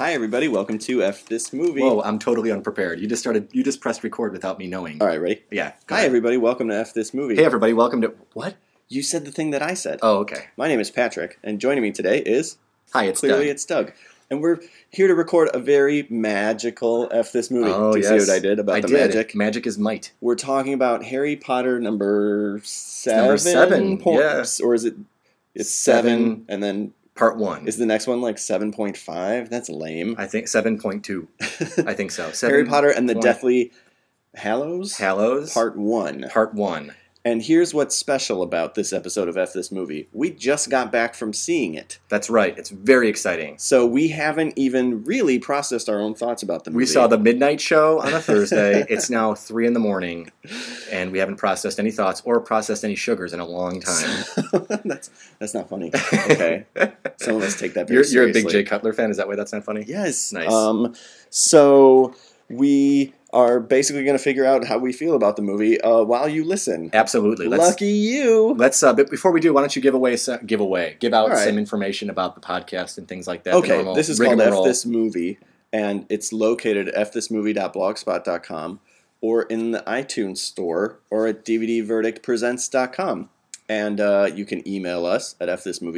Hi, everybody. Welcome to F This Movie. Whoa, I'm totally unprepared. You just pressed record without me knowing. All right, ready? Yeah. Hi, everybody. Welcome to F This Movie. Hey, everybody. Welcome to... What? You said the thing that I said. Oh, okay. My name is Patrick, and joining me today is... Hi, it's Clearly, Doug. it's Doug. And we're here to record a very magical F This Movie. Oh, Do you yes. see what I did about I the did. magic? Magic is might. We're talking about Harry Potter number 7. Number 7, points, yeah. Or is it... It's 7, and then... Part 1. Is the next one like 7.5? That's lame. I think 7.2. I think so. Harry Potter and the Deathly Hallows? Hallows? Part 1. Part 1. And here's what's special about this episode of F This Movie. We just got back from seeing it. That's right. It's very exciting. So we haven't even really processed our own thoughts about the movie. We saw the midnight show on a Thursday. It's now 3 a.m, and we haven't processed any thoughts or processed any sugars in a long time. That's not funny. Okay. Some of us take that very seriously. You're a big Jay Cutler fan? Is that why that's not funny? Yes. Nice. So we are basically going to figure out how we feel about the movie while you listen. Absolutely. Lucky you. Let's. But before we do, why don't you give out right. some information about the podcast and things like that. Okay, this is called F This Movie, and it's located at fthismovie.blogspot.com or in the iTunes store or at dvdverdictpresents.com. And you can email us at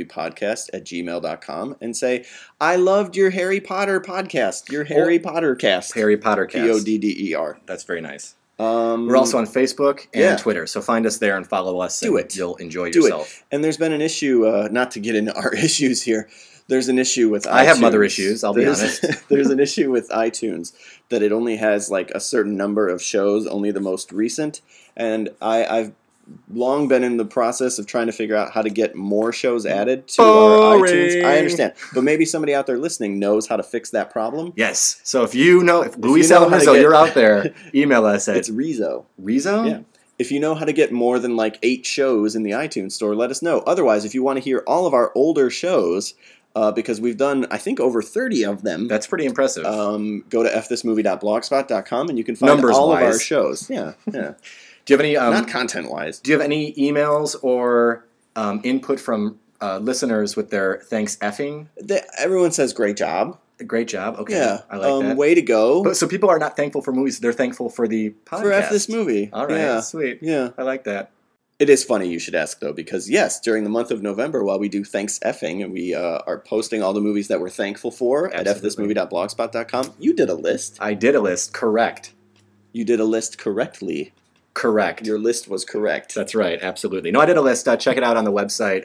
fthismoviepodcast@gmail.com and say, I loved your Harry Potter podcast, your Harry Potter cast. Harry Potter cast. Podder. That's very nice. We're also on Facebook and Twitter, so find us there and follow us. Do it. You'll enjoy yourself. And there's been an issue, not to get into our issues here, there's an issue with iTunes. I have mother issues, I'll be honest. There's an issue with iTunes that it only has like a certain number of shows, only the most recent. And I've long been in the process of trying to figure out how to get more shows added to our iTunes. I understand. But maybe somebody out there listening knows how to fix that problem. Yes. So if Luis Alonso, you're out there, email us at... It's Rizzo. Rizzo? Yeah. If you know how to get more than like 8 shows in the iTunes store, let us know. Otherwise, if you want to hear all of our older shows... because we've done, I think, over 30 of them. That's pretty impressive. Go to fthismovie.blogspot.com and you can find all of our shows. Yeah. Do you have any... not content-wise. Do you have any emails or input from listeners with their thanks effing? Everyone says great job. Great job. Okay. Yeah. I like that. Way to go. So people are not thankful for movies. They're thankful for the podcast. For F This Movie. All right. Yeah. Sweet. Yeah. I like that. It is funny you should ask, though, because, yes, during the month of November, while we do Thanks Effing, and we are posting all the movies that we're thankful for at fthismovie.blogspot.com, you did a list. I did a list. Correct. You did a list correctly. Correct. Your list was correct. That's right. Absolutely. No, I did a list. Check it out on the website,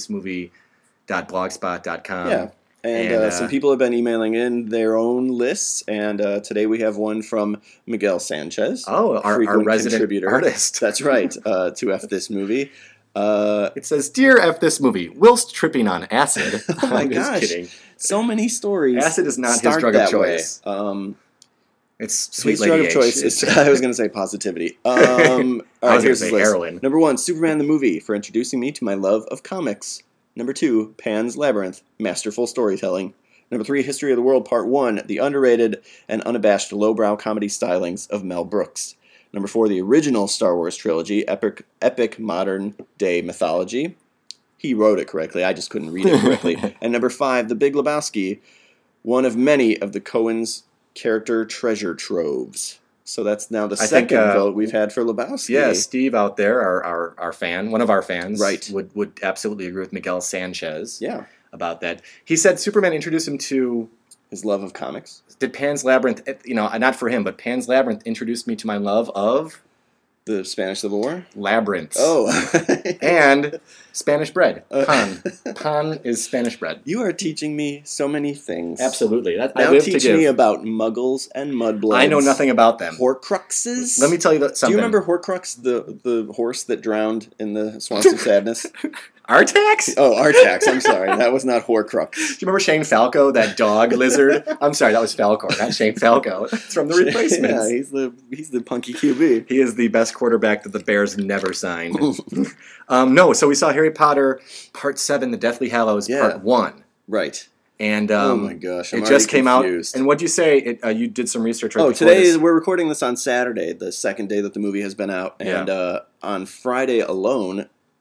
fthismovie.blogspot.com. Yeah. And some people have been emailing in their own lists, and today we have one from Miguel Sanchez. Oh, our resident contributor. Artist. That's right, to F This Movie. It says, Dear F This Movie, whilst tripping on acid. Oh my I'm gosh. just kidding. So many stories. Acid is not his drug of choice. It's sweet his lady drug of H. choice is, I was going to say positivity. All right, here's his list. Heroin. Number 1, Superman the Movie, for introducing me to my love of comics. Number 2, Pan's Labyrinth, masterful storytelling. Number 3, History of the World Part 1, the underrated and unabashed lowbrow comedy stylings of Mel Brooks. Number 4, the original Star Wars trilogy, epic modern-day mythology. He wrote it correctly, I just couldn't read it correctly. And number 5, The Big Lebowski, one of many of the Coens' character treasure troves. So that's now the second vote we've had for Lebowski. Yeah, Steve out there, our fan, one of our fans, right, would absolutely agree with Miguel Sanchez. Yeah. About that. He said Superman introduced him to his love of comics. Did Pan's Labyrinth, not for him, but Pan's Labyrinth introduced me to my love of the Spanish Civil War? Labyrinths. Oh. And Spanish bread. Pan. Pan is Spanish bread. You are teaching me so many things. Absolutely. Now teach me about muggles and mudbloods. I know nothing about them. Horcruxes. Let me tell you something. Do you remember Horcrux, the horse that drowned in the Swamps of Sadness? Artax? Oh, Artax. I'm sorry. That was not Horcrux. Do you remember Shane Falco, that dog lizard? I'm sorry, that was Falcor, not Shane Falco. It's from The Replacements. Yeah, he's the punky QB. He is the best quarterback that the Bears never signed. No, so we saw Harry Potter Part 7, The Deathly Hallows, Part 1. Right. And oh my gosh, it just came confused. Out. And what'd you say? You did some research. Right today we're recording this on Saturday, the second day that the movie has been out, and on Friday alone,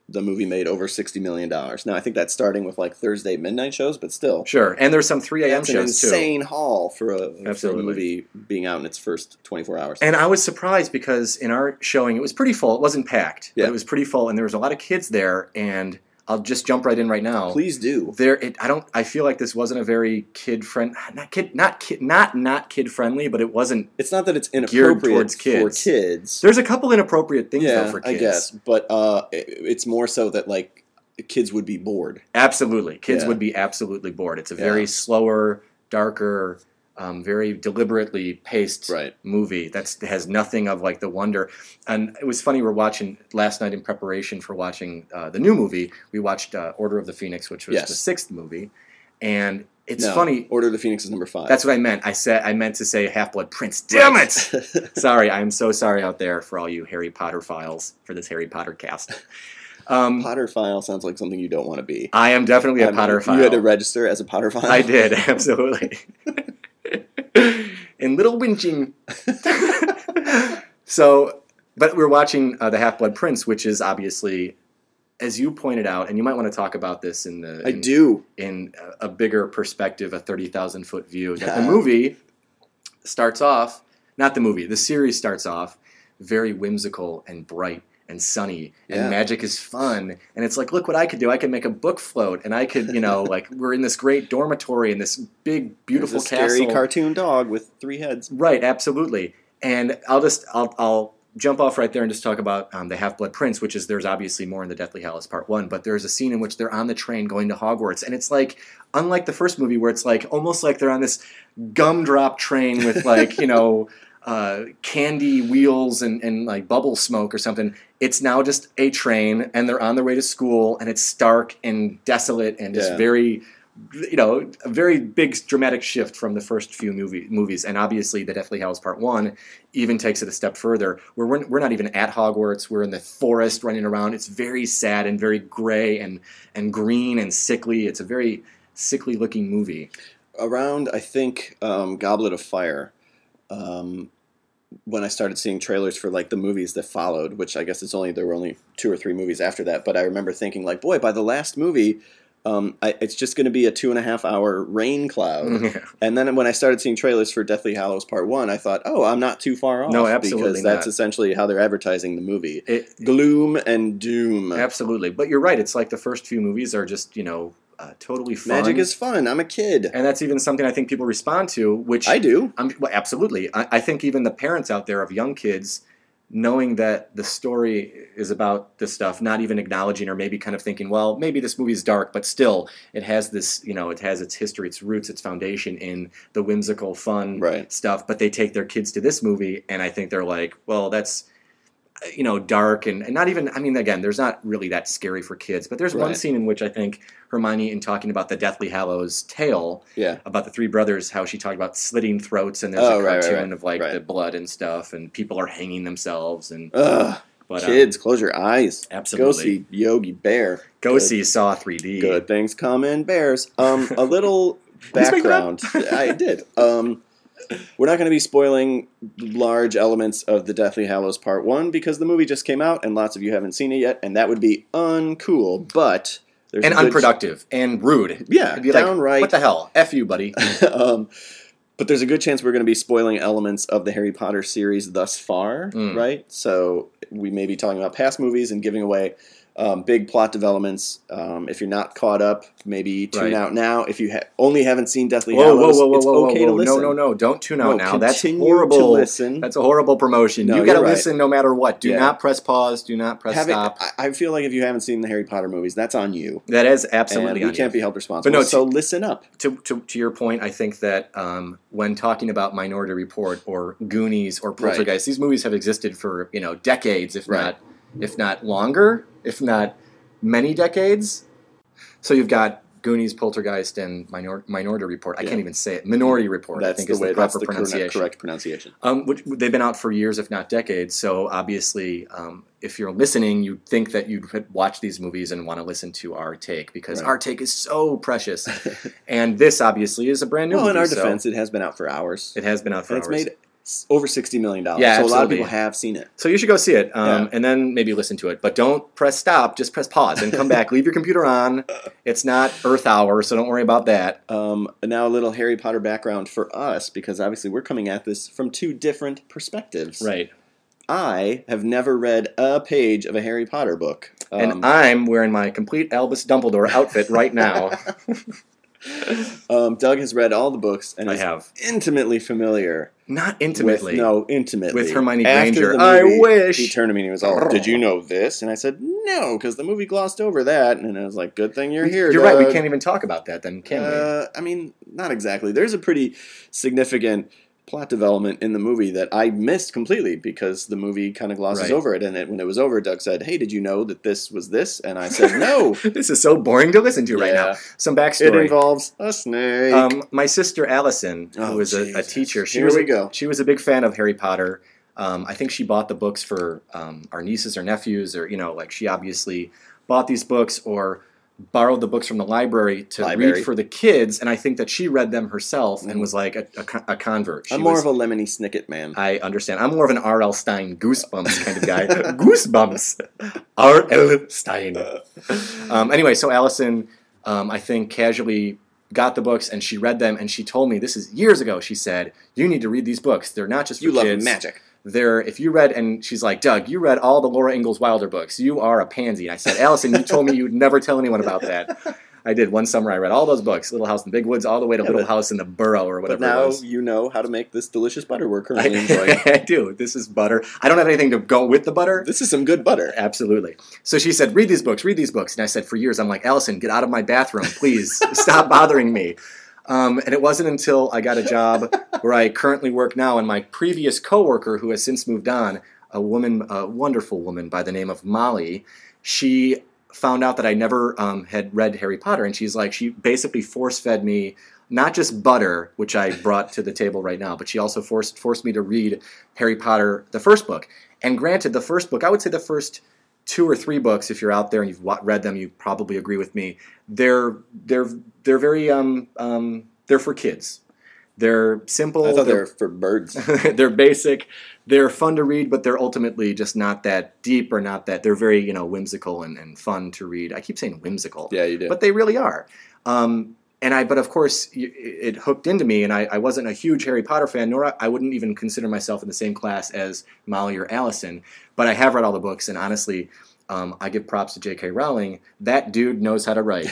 the movie made over $60 million. Now, I think that's starting with like Thursday midnight shows, but still. Sure, and there's some 3 a.m. That's an shows too. insane haul for a Absolutely. movie being out in its first 24 hours. And I was surprised because in our showing, it was pretty full. It wasn't packed, Yeah. but it was pretty full, and there was a lot of kids there. And I'll just jump right in right now. Please do. I feel like this wasn't a very kid kid friendly, but it wasn't. It's not that it's Geared inappropriate towards kids. for kids. There's a couple inappropriate things Yeah, though for kids. I guess, but it's more so that like kids would be bored. Absolutely, kids Yeah. would be absolutely bored. It's a Yeah. very slower, darker, very deliberately paced Right. movie that has nothing of like the wonder. And it was funny, we're watching last night in preparation for watching the new movie. We watched Order of the Phoenix, which was Yes. the 6th movie, and it's No, funny. Order of the Phoenix is number 5. That's what I meant. I meant to say Half-Blood Prince. Damn it! Sorry, I'm so sorry out there for all you Harry Potter files for this Harry Potter cast. Potter file sounds like something you don't want to be. I am definitely a I mean, Potter file. You had to register as a Potter file? I did, absolutely. In Little Winching. So, but we're watching The Half-Blood Prince, which is obviously, as you pointed out, and you might want to talk about this in a bigger perspective, a 30,000-foot view, that the movie starts off, not the movie, the series starts off very whimsical and bright and sunny, and Yeah. magic is fun, and it's like, look what I could do. I could make a book float, and I could, like, we're in this great dormitory in this big, beautiful There's a scary castle. cartoon dog with 3 heads. Right, absolutely. And I'll jump off right there and just talk about the Half-Blood Prince, which is, there's obviously more in the Deathly Hallows Part 1, but there's a scene in which they're on the train going to Hogwarts, and it's like, unlike the first movie where it's like, almost like they're on this gumdrop train with like, candy wheels and like bubble smoke or something. It's now just a train, and they're on their way to school, and it's stark and desolate and just very, a very big dramatic shift from the first few movies. And obviously, the Deathly Hallows Part 1 even takes it a step further, where we're not even at Hogwarts. We're in the forest running around. It's very sad and very gray and green and sickly. It's a very sickly-looking movie. Around, I think, Goblet of Fire, when I started seeing trailers for like the movies that followed, which I guess there were only 2 or 3 movies after that, but I remember thinking like, boy, by the last movie, it's just going to be a 2.5-hour rain cloud. And then when I started seeing trailers for Deathly Hallows Part 1, I thought, oh, I'm not too far off. No, absolutely because that's not. essentially how they're advertising the movie. Gloom and doom. Absolutely. But you're right. It's like the first few movies are just, totally fun. Magic is fun. I'm a kid. And that's even something I think people respond to, which... I do. Well, absolutely. I think even the parents out there of young kids, knowing that the story is about this stuff, not even acknowledging or maybe kind of thinking, well, maybe this movie is dark, but still, it has this, it has its history, its roots, its foundation in the whimsical, fun stuff, but they take their kids to this movie, and I think they're like, well, that's... dark and not even, again, there's not really that scary for kids, but there's one scene in which I think Hermione, in talking about the Deathly Hallows tale, about the 3 brothers, how she talked about slitting throats, and there's a cartoon of like the blood and stuff, and people are hanging themselves, and but, kids, close your eyes. Absolutely. Go see Yogi Bear. Go see Saw 3D. Good things come in bears. A little background. I did. We're not going to be spoiling large elements of the Deathly Hallows Part 1 because the movie just came out and lots of you haven't seen it yet, and that would be uncool, but... there's and unproductive and rude. Yeah, It'd be downright. Like, what the hell? F you, buddy. But there's a good chance we're going to be spoiling elements of the Harry Potter series thus far, right? So we may be talking about past movies and giving away big plot developments. If you're not caught up, maybe tune out now. If you only haven't seen Deathly Hallows, it's okay to listen. No, don't tune out now. That's Continue horrible. to listen. That's a horrible promotion. No, You got to you're right. listen no matter what. Do not press pause. Do not press stop. I feel like if you haven't seen the Harry Potter movies, that's on you. That is absolutely and on we can't you. be held responsible. But no, so listen up. To your point, I think that when talking about Minority Report or Goonies or Poltergeist, these movies have existed for decades, if not longer, if not many decades. So you've got Goonies, Poltergeist, and Minority Report. I can't even say it. Minority Report, That's I think, the is way, the proper that's the pronunciation. correct pronunciation. Which they've been out for years, if not decades. So obviously, if you're listening, you'd think that you'd watch these movies and want to listen to our take, because our take is so precious. And this, obviously, is a brand new movie. Well, in our defense, it has been out for hours. It has been out for hours. It's made over $60 million. Yeah, so a lot of absolutely. people have seen it. So you should go see it, Yeah. and then maybe listen to it. But don't press stop; just press pause and come back. Leave your computer on. It's not Earth Hour, so don't worry about that. Now a little Harry Potter background for us, because obviously we're coming at this from two different perspectives. Right. I have never read a page of a Harry Potter book. And I'm wearing my complete Albus Dumbledore outfit right now. Doug has read all the books and I is have. intimately familiar. Not intimately. Intimately. With Hermione After Granger. the I movie, wish. He turned to me and he was all, "Did you know this?" And I said, "No, because the movie glossed over that." And I was like, "Good thing you're here, You're right. We Doug." can't even talk about that then, can we? I mean, not exactly. There's a pretty significant plot development in the movie that I missed completely because the movie kind of glosses Right. over it. And when it was over, Doug said, "Hey, did you know that this was this?" And I said, "No." This is so boring to listen to right Yeah. now. Some It backstory. involves a snake. My sister Allison, who Oh, was a Jesus. teacher, Here we go. She was a big fan of Harry Potter. I think she bought the books for our nieces or nephews, or like she obviously bought these books or borrowed the books from the library to read for the kids. And I think that she read them herself and was like a convert. I'm more of a Lemony Snicket man. I understand. I'm more of an R.L. Stein Goosebumps kind of guy. Goosebumps. R.L. Stein. Anyway, so Allison, I think, casually got the books and she read them and she told me, this is years ago, she said, "You need to read these books. They're not just for You love kids. magic. If you read," and she's like, "Doug, you read all the Laura Ingalls Wilder books. You are a pansy." And I said, "Allison, you told me you would never tell anyone about that." I did. One summer I read all those books, Little House in the Big Woods, all the way to Little House in the Burrow or But whatever it now was. you know how to make this delicious butter we're currently enjoying. I do. This is butter. I don't have anything to go with the butter. This is some good butter. Absolutely. So she said, read these books. And I said, for years, I'm like, "Allison, get out of my bathroom, please. Stop bothering me." And it wasn't until I got a job where I currently work now, and my previous coworker, who has since moved on, a wonderful woman by the name of Molly, she found out that I never had read Harry Potter, and she basically force-fed me not just butter, which I brought to the table right now, but she also forced me to read Harry Potter, the first book. And granted, the first book, I would say the first 2 or 3 books, if you're out there and you've read them, you probably agree with me. They're very they're for kids. They're simple. I thought they were for birds. They're basic. They're fun to read, but they're ultimately just not that deep or not that. They're very whimsical and fun to read. I keep saying whimsical. Yeah, you do. But they really are. But of course, it hooked into me, and I wasn't a huge Harry Potter fan, nor I wouldn't even consider myself in the same class as Molly or Allison. But I have read all the books, and honestly, I give props to J.K. Rowling. That dude knows how to write.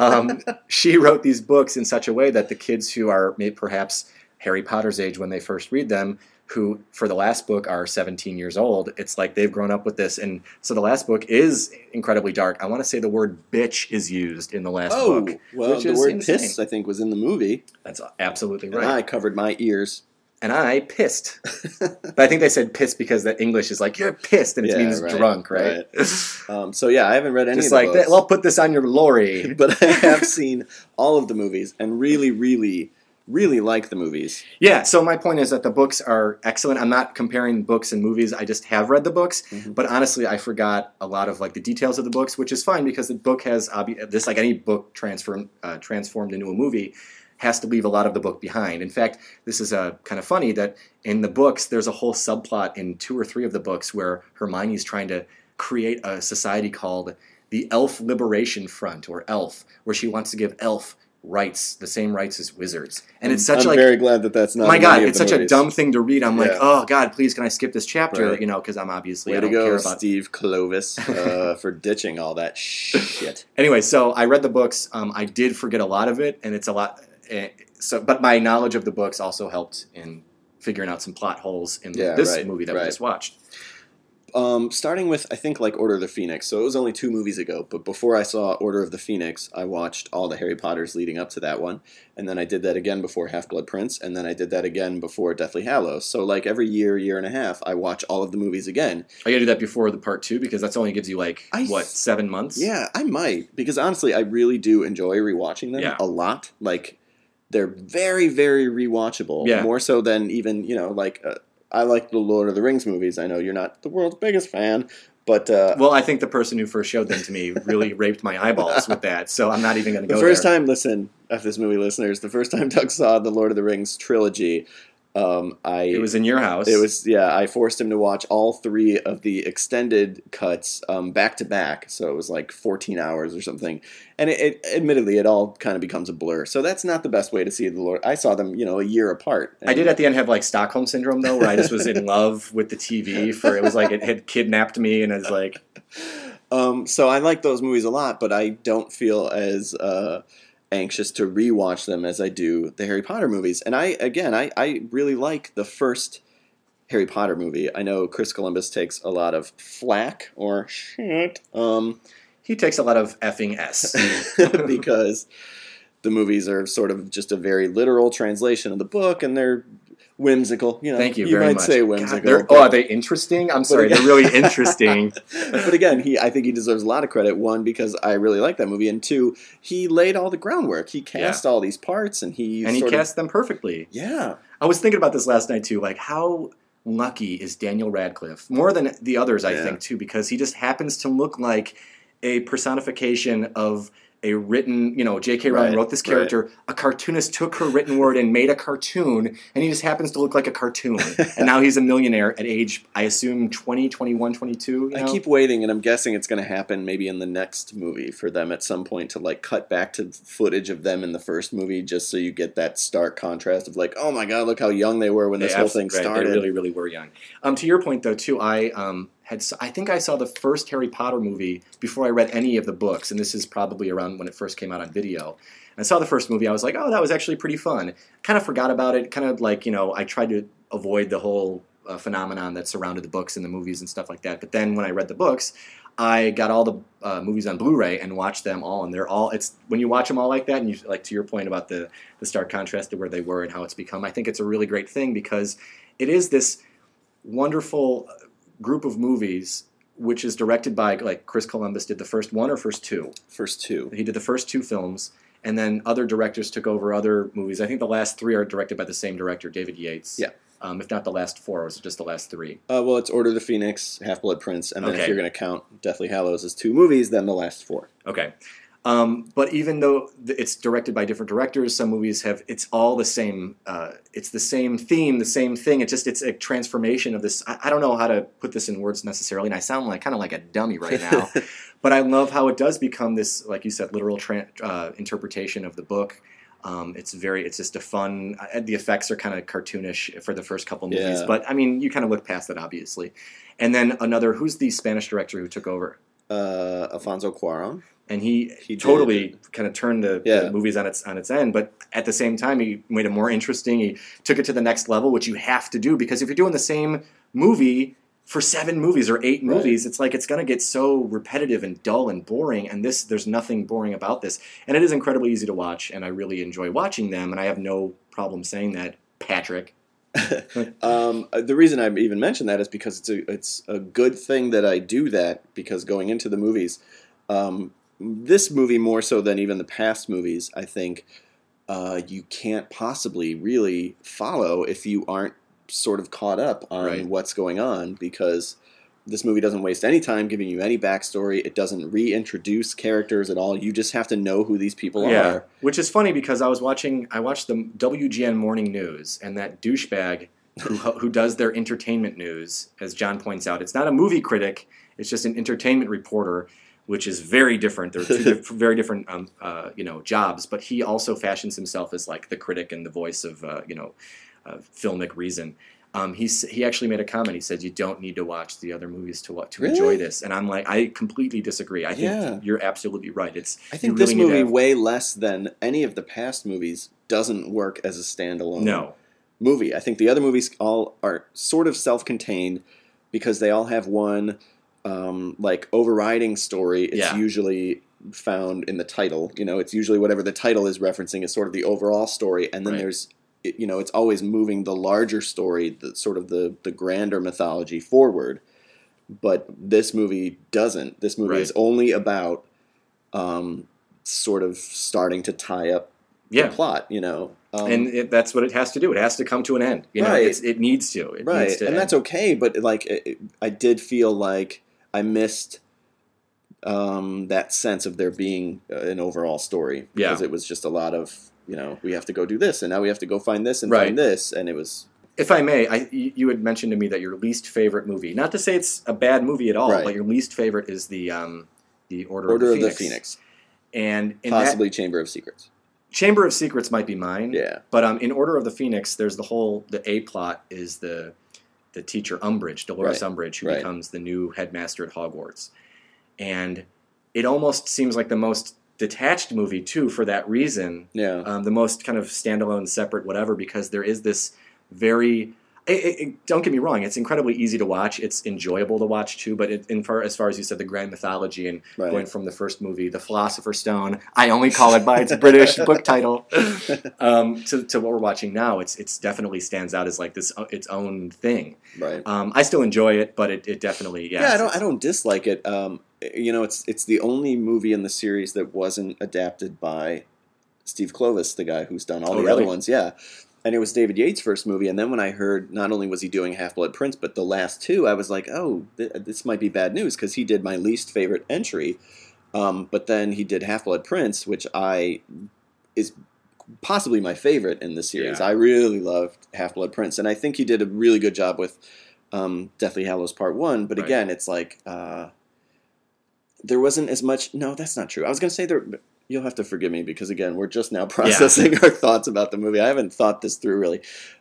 She wrote these books in such a way that the kids who are perhaps Harry Potter's age when they first read them, who for the last book are 17 years old, it's like they've grown up with this. And so the last book is incredibly dark. I want to say the word bitch is used in the last book. Well, which the is word insane. piss, I think, was in the movie. That's absolutely And right. I covered my ears. And I pissed. But I think they said piss because that English is like, you're pissed, and it means drunk, right? So yeah, I haven't read any Just of the like books. that. Well, put this on your lorry. But I have seen all of the movies and really, really, really like the movies. Yeah, so my point is that the books are excellent. I'm not comparing books and movies. I just have read the books. Mm-hmm. But honestly, I forgot a lot of the details of the books, which is fine because the book has, just like any book transformed into a movie, has to leave a lot of the book behind. In fact, this is kind of funny that in the books, there's a whole subplot in 2 or 3 of the books where Hermione's trying to create a society called the Elf Liberation Front, or ELF, where she wants to give elf rights, the same rights as wizards. And it's such I'm very glad that that's not. my in God, any of it's the such a movies. dumb thing to read. I'm like, Yeah. oh God, please can I skip this chapter? Right. Because I'm obviously Way I to don't care go, about. Steve Clovis, for ditching all that shit. Anyway, so I read the books. I did forget a lot of it, and it's a lot. But my knowledge of the books also helped in figuring out some plot holes in this movie that we just watched. Starting with, I think, Order of the Phoenix. So it was only 2 movies ago, but before I saw Order of the Phoenix, I watched all the Harry Potters leading up to that one. And then I did that again before Half-Blood Prince, and then I did that again before Deathly Hallows. So every year and a half, I watch all of the movies again. Are you going to do that before the part 2? Because that's only gives you 7 months? Yeah, I might. Because honestly, I really do enjoy rewatching them a lot. They're very, very rewatchable. Yeah. More so than even, I like the Lord of the Rings movies. I know you're not the world's biggest fan, but... well, I think the person who first showed them to me really raped my eyeballs with that, so I'm not even going to go there. The first time Doug saw the Lord of the Rings trilogy, It was in your house. It was, yeah, I forced him to watch all 3 of the extended cuts back to back, so it was like 14 hours or something. And it admittedly, it all kind of becomes a blur. So that's not the best way to see the Lord. I saw them, a year apart. I did at the end have like Stockholm Syndrome, though, where I just was in love with the TV. It was like it had kidnapped me, and it was like... So I like those movies a lot, but I don't feel as... anxious to rewatch them as I do the Harry Potter movies. And I really like the first Harry Potter movie. I know Chris Columbus takes a lot of flack or shit. He takes a lot of effing S. Because the movies are sort of just a very literal translation of the book, and they're whimsical. Thank you very much. You might say whimsical. God, are they interesting? I'm sorry, they're really interesting. But again, I think he deserves a lot of credit. 1, because I really like that movie, and 2, he laid all the groundwork. He cast all these parts, and he cast them perfectly. Yeah. I was thinking about this last night too, like how lucky is Daniel Radcliffe, more than the others, I think too, because he just happens to look like a personification of a written, J.K. Rowling wrote this character, a cartoonist took her written word and made a cartoon, and he just happens to look like a cartoon. And now he's a millionaire at age, I assume, 20, 21, 22. I keep waiting, and I'm guessing it's going to happen maybe in the next movie for them at some point to like cut back to footage of them in the first movie, just so you get that stark contrast of like, oh my god, look how young they were when this whole thing started. They really, really were young. To your point, though, too, I think I saw the first Harry Potter movie before I read any of the books, and this is probably around when it first came out on video. And I saw the first movie, I was like, oh, that was actually pretty fun. Kind of forgot about it, kind of like, I tried to avoid the whole phenomenon that surrounded the books and the movies and stuff like that. But then when I read the books, I got all the movies on Blu-ray and watched them all, and it's when you watch them all like that, and you, like to your point about the stark contrast to where they were and how it's become, I think it's a really great thing because it is this wonderful group of movies, which is directed by, like, Chris Columbus did the first 1 or first 2? First 2. He did the first 2 films, and then other directors took over other movies. I think the last 3 are directed by the same director, David Yates. Yeah. If not the last 4, or was it just the last 3? Well, it's Order of the Phoenix, Half-Blood Prince, and then if you're going to count Deathly Hallows as 2 movies, then the last 4. Okay. But even though it's directed by different directors, some movies it's all the same. It's the same theme, the same thing. It's a transformation of this. I don't know how to put this in words necessarily, and I sound kind of like a dummy right now. But I love how it does become this, like you said, literal interpretation of the book. It's just a fun. The effects are kind of cartoonish for the first couple movies, but I mean, you kind of look past that, obviously. And then who's the Spanish director who took over? Alfonso Cuarón. And he totally kind of turned the movies on its end, but at the same time, he made it more interesting. He took it to the next level, which you have to do, because if you're doing the same movie for 7 movies or 8 movies, it's like it's going to get so repetitive and dull and boring, and there's nothing boring about this. And it is incredibly easy to watch, and I really enjoy watching them, and I have no problem saying that, Patrick. The reason I even mentioned that is because it's a good thing that I do that, because going into the movies, this movie more so than even the past movies, I think you can't possibly really follow if you aren't sort of caught up on what's going on, because this movie doesn't waste any time giving you any backstory. It doesn't reintroduce characters at all. You just have to know who these people are. Which is funny, because I watched the WGN Morning News, and that douchebag who does their entertainment news, as John points out, it's not a movie critic, it's just an entertainment reporter, which is very different. They're 2 very different, jobs. But he also fashions himself as like the critic and the voice of, filmic reason. He actually made a comment. He said, "You don't need to watch the other movies to enjoy this." And I'm like, I completely disagree. I think you're absolutely right. I think this movie, way less than any of the past movies, doesn't work as a standalone movie. I think the other movies all are sort of self-contained because they all have one overriding story. It's usually found in the title. It's usually whatever the title is referencing is sort of the overall story, and then there's, it's always moving the larger story, the grander mythology forward. But this movie doesn't. This movie is only about sort of starting to tie up the plot. And that's what it has to do. It has to come to an end. It needs to. It needs to and end. that's okay. But I did feel like I missed that sense of there being an overall story, because it was just a lot of we have to go do this, and now we have to go find this and find this, and it was If I may, you had mentioned to me that your least favorite movie, not to say it's a bad movie at all, Right. but your least favorite is the Order Order of the Phoenix. And in Possibly Chamber of Secrets. Chamber of Secrets might be mine. Yeah. But in Order of the Phoenix, there's the A plot is the teacher Umbridge, Dolores Umbridge, who becomes the new headmaster at Hogwarts. And it almost seems like the most detached movie, too, for that reason. Yeah. The most kind of standalone, separate, whatever, because there is this very... don't get me wrong, it's incredibly easy to watch. It's enjoyable to watch, too, but as far as you said, the grand mythology and going from the first movie, The Philosopher's Stone, I only call it by its British book title, to what we're watching now, it's definitely stands out as like this its own thing. Right. I still enjoy it, but it definitely, Yeah, I don't dislike it. It's the only movie in the series that wasn't adapted by Steve Kloves, the guy who's done all the other ones. Yeah. And it was David Yates' first movie, and then when I heard not only was he doing Half-Blood Prince, but the last two, I was like, oh, this might be bad news, because he did my least favorite entry, but then he did Half-Blood Prince, which is possibly my favorite in the series. Yeah. I really loved Half-Blood Prince, and I think he did a really good job with Deathly Hallows Part 1, but again, it's like, there wasn't as much... No, that's not true. I was going to say there... You'll have to forgive me because, again, we're just now processing our thoughts about the movie. I haven't thought this through, really.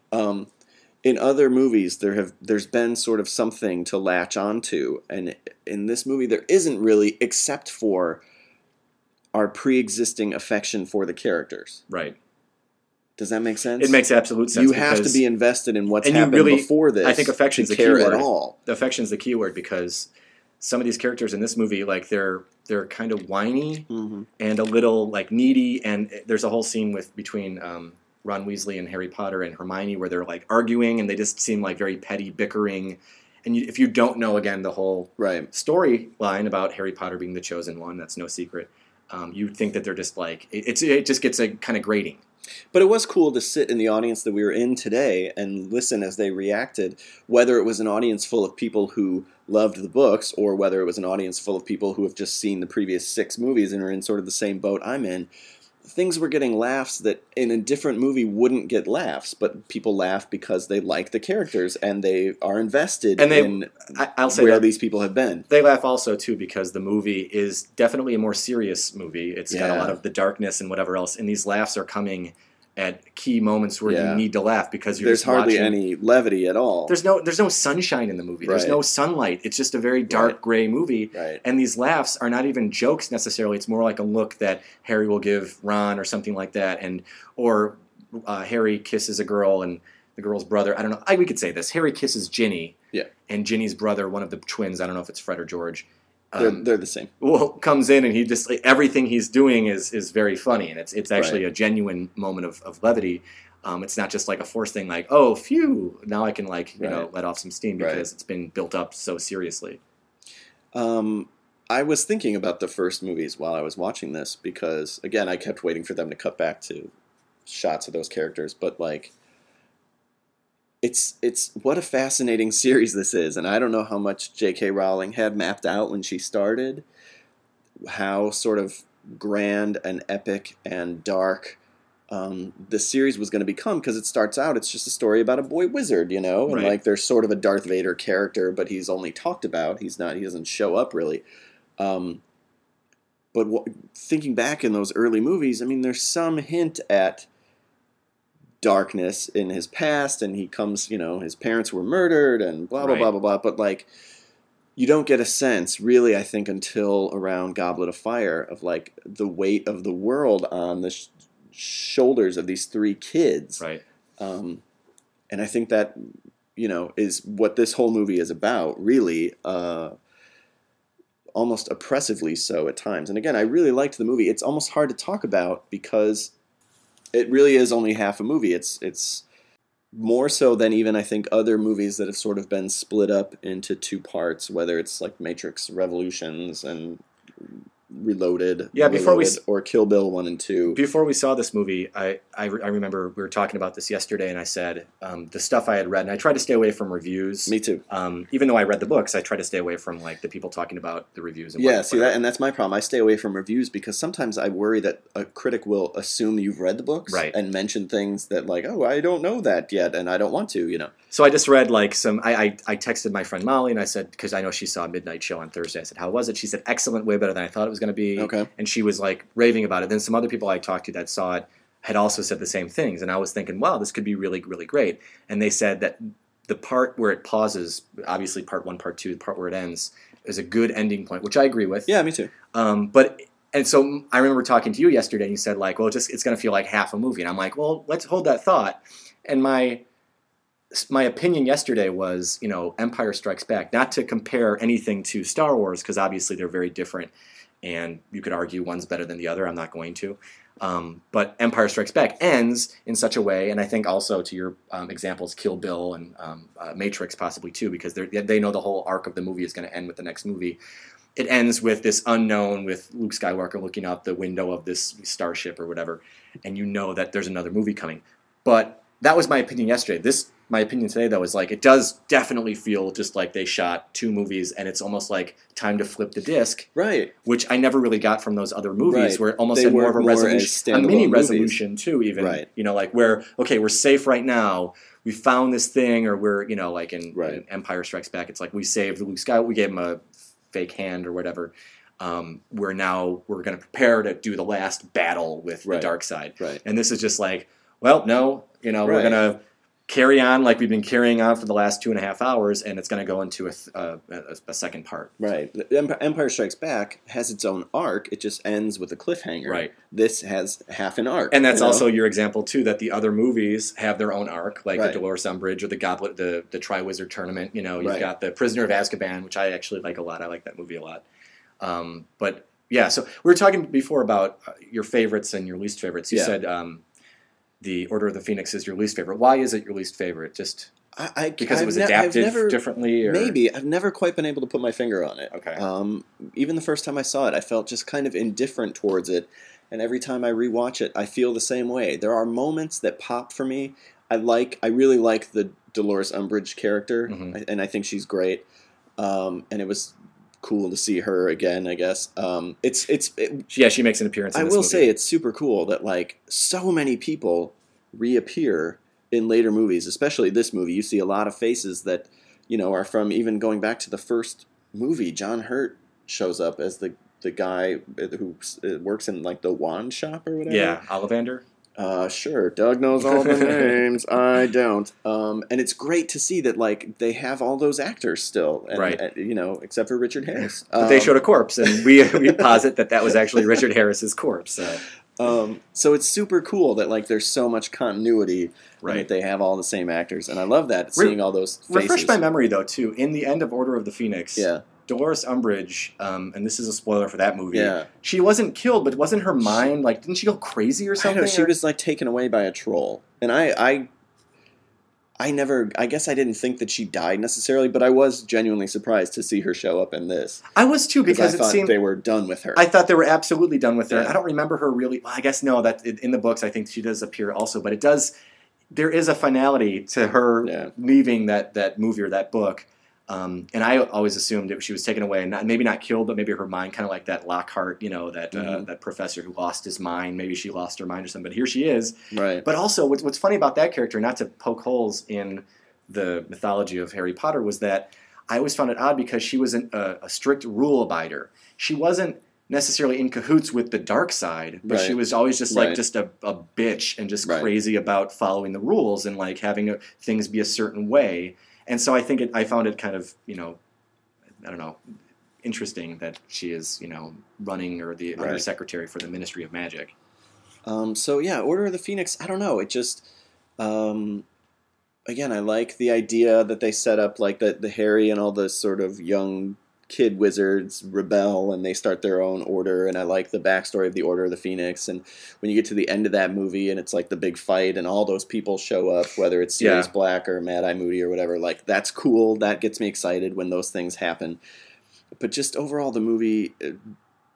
In other movies, there's been sort of something to latch onto. And in this movie, there isn't really, except for our pre-existing affection for the characters. Right. Does that make sense? It makes absolute sense. You have to be invested in what's happened before this. I think affection's the care keyword. at all. The affection's the keyword because some of these characters in this movie, like they're kind of whiny and a little like needy, and there's a whole scene between Ron Weasley and Harry Potter and Hermione where they're like arguing and they just seem like very petty bickering. And if you don't know, again, the whole storyline about Harry Potter being the chosen one, that's no secret. You think that they're just like it just gets a kind of grating. But it was cool to sit in the audience that we were in today and listen as they reacted, whether it was an audience full of people who loved the books or whether it was an audience full of people who have just seen the previous 6 movies and are in sort of the same boat I'm in. Things were getting laughs that in a different movie wouldn't get laughs, but people laugh because they like the characters and they are invested in where these people have been. They laugh also, too, because the movie is definitely a more serious movie. It's got a lot of the darkness and whatever else, and these laughs are coming at key moments where you need to laugh because there's hardly any levity at all. There's no sunshine in the movie. There's no sunlight. It's just a very dark gray movie. Right. And these laughs are not even jokes necessarily. It's more like a look that Harry will give Ron or something like that, or Harry kisses a girl and the girl's brother. I don't know. We could say this. Harry kisses Ginny. Yeah. And Ginny's brother, one of the twins. I don't know if it's Fred or George. They're the same. Well, comes in and he just everything he's doing is very funny, and it's actually a genuine moment of levity. It's not just like a forced thing, like oh, phew, now I can let off some steam because it's been built up so seriously. I was thinking about the first movies while I was watching this because again, I kept waiting for them to cut back to shots of those characters, but like. It's what a fascinating series this is, and I don't know how much J.K. Rowling had mapped out when she started, how sort of grand and epic and dark the series was going to become, because it starts out, it's just a story about a boy wizard, and like there's sort of a Darth Vader character, but he's only talked about, he doesn't show up really. But thinking back in those early movies, I mean, there's some hint at darkness in his past, and he comes, his parents were murdered and blah, blah, blah, blah, blah. But, like, you don't get a sense, really, I think, until around Goblet of Fire of, like, the weight of the world on the shoulders of these 3 kids. Right. And I think that, is what this whole movie is about, really, almost oppressively so at times. And again, I really liked the movie. It's almost hard to talk about because it really is only half a movie. It's more so than even, I think, other movies that have sort of been split up into 2 parts, whether it's like Matrix Revolutions and Reloaded, Yeah, before we Reloaded, or Kill Bill 1 and 2. Before we saw this movie, I remember we were talking about this yesterday, and I said the stuff I had read, and I tried to stay away from reviews. Me too. Even though I read the books, I try to stay away from like the people talking about the reviews. And Yeah, see that, and that's my problem. I stay away from reviews because sometimes I worry that a critic will assume you've read the books, right, and mention things that like, oh, I don't know that yet, and I don't want to, you know. So I just read like some. I texted my friend Molly, and I said, because I know she saw Midnight Show on Thursday. I said, how was it? She said, excellent, way better than I thought it was going to be. Okay. And she was like raving about it. Then some other people I talked to that saw it had also said the same things, and I was thinking, wow, this could be really, really great. And they said that the part where it pauses, obviously part 1, part 2, the part where it ends, is a good ending point, which I agree with. Yeah, me too. And so I remember talking to you yesterday, and you said like, well, it's going to feel like half a movie, and I'm like, well, let's hold that thought. And my opinion yesterday was, Empire Strikes Back, not to compare anything to Star Wars, because obviously they're very different, and you could argue one's better than the other. I'm not going to. But Empire Strikes Back ends in such a way, and I think also to your examples, Kill Bill and Matrix possibly too, because they know the whole arc of the movie is going to end with the next movie. It ends with this unknown, with Luke Skywalker looking out the window of this starship or whatever, and you know that there's another movie coming. But that was my opinion yesterday. My opinion today, though, is like it does definitely feel just like they shot 2 movies, and it's almost like time to flip the disc. Right. Which I never really got from those other movies, right. where it almost they had more of a resolution, a mini resolution movies. too, even. Right. Like where, okay, we're safe right now. We found this thing, or we're, like in Empire Strikes Back, it's like we saved Luke Skywalker, we gave him a fake hand or whatever. We're going to prepare to do the last battle with the dark side. Right. And this is just like, well, no, we're going to carry on like we've been carrying on for the last 2.5 hours, and it's going to go into a second part. Right. Empire Strikes Back has its own arc. It just ends with a cliffhanger. Right. This has half an arc. And that's also your example, too, that the other movies have their own arc, like right. the Dolores Umbridge or the Goblet, the Triwizard Tournament. You've got the Prisoner of Azkaban, which I actually like a lot. I like that movie a lot. But, yeah, so we were talking before about your favorites and your least favorites. You said the Order of the Phoenix is your least favorite. Why is it your least favorite? Just because it was adapted differently? Or? Maybe. I've never quite been able to put my finger on it. Okay. Even the first time I saw it, I felt just kind of indifferent towards it. And every time I rewatch it, I feel the same way. There are moments that pop for me. I really like the Dolores Umbridge character, and I think she's great. And it was cool to see her again, I guess. She makes an appearance in this movie. Say it's super cool that like so many people reappear in later movies, especially this movie. You see a lot of faces that, are from even going back to the first movie. John Hurt shows up as the guy who works in like the wand shop or whatever. Yeah, Ollivander. Sure. Doug knows all the names. I don't. And it's great to see that like they have all those actors still, right? Except for Richard Harris. But they showed a corpse, and we posit that was actually Richard Harris's corpse. So it's super cool that like there's so much continuity, right? And that they have all the same actors, and I love that seeing all those faces. Refresh my memory though too. In the end of Order of the Phoenix, Dolores Umbridge, and this is a spoiler for that movie. Yeah. She wasn't killed, but wasn't her mind like? Didn't she go crazy or something? I know, she was like taken away by a troll, and I guess I didn't think that she died necessarily, but I was genuinely surprised to see her show up in this. I was too, because I thought they were done with her. I thought they were absolutely done with her. Yeah. I don't remember her really. Well, I guess no. That in the books, I think she does appear also, but there is a finality to her leaving that movie or that book. And I always assumed that she was taken away and maybe not killed, but maybe her mind, kind of like that Lockhart, that professor who lost his mind. Maybe she lost her mind or something. But here she is. Right. But also, what's funny about that character, not to poke holes in the mythology of Harry Potter, was that I always found it odd because she was a strict rule abider. She wasn't necessarily in cahoots with the dark side, but she was always just like just a bitch and just crazy about following the rules and like having things be a certain way. And so I think I found it kind of, I don't know, interesting that she is, running or the undersecretary for the Ministry of Magic. Order of the Phoenix, I don't know. It just, again, I like the idea that they set up like the Harry and all the sort of young kid wizards rebel and they start their own order, and I like the backstory of the Order of the Phoenix. And when you get to the end of that movie and it's like the big fight and all those people show up, whether it's Sirius Black or Mad-Eye Moody or whatever, like that's cool. That gets me excited when those things happen. But just overall, the movie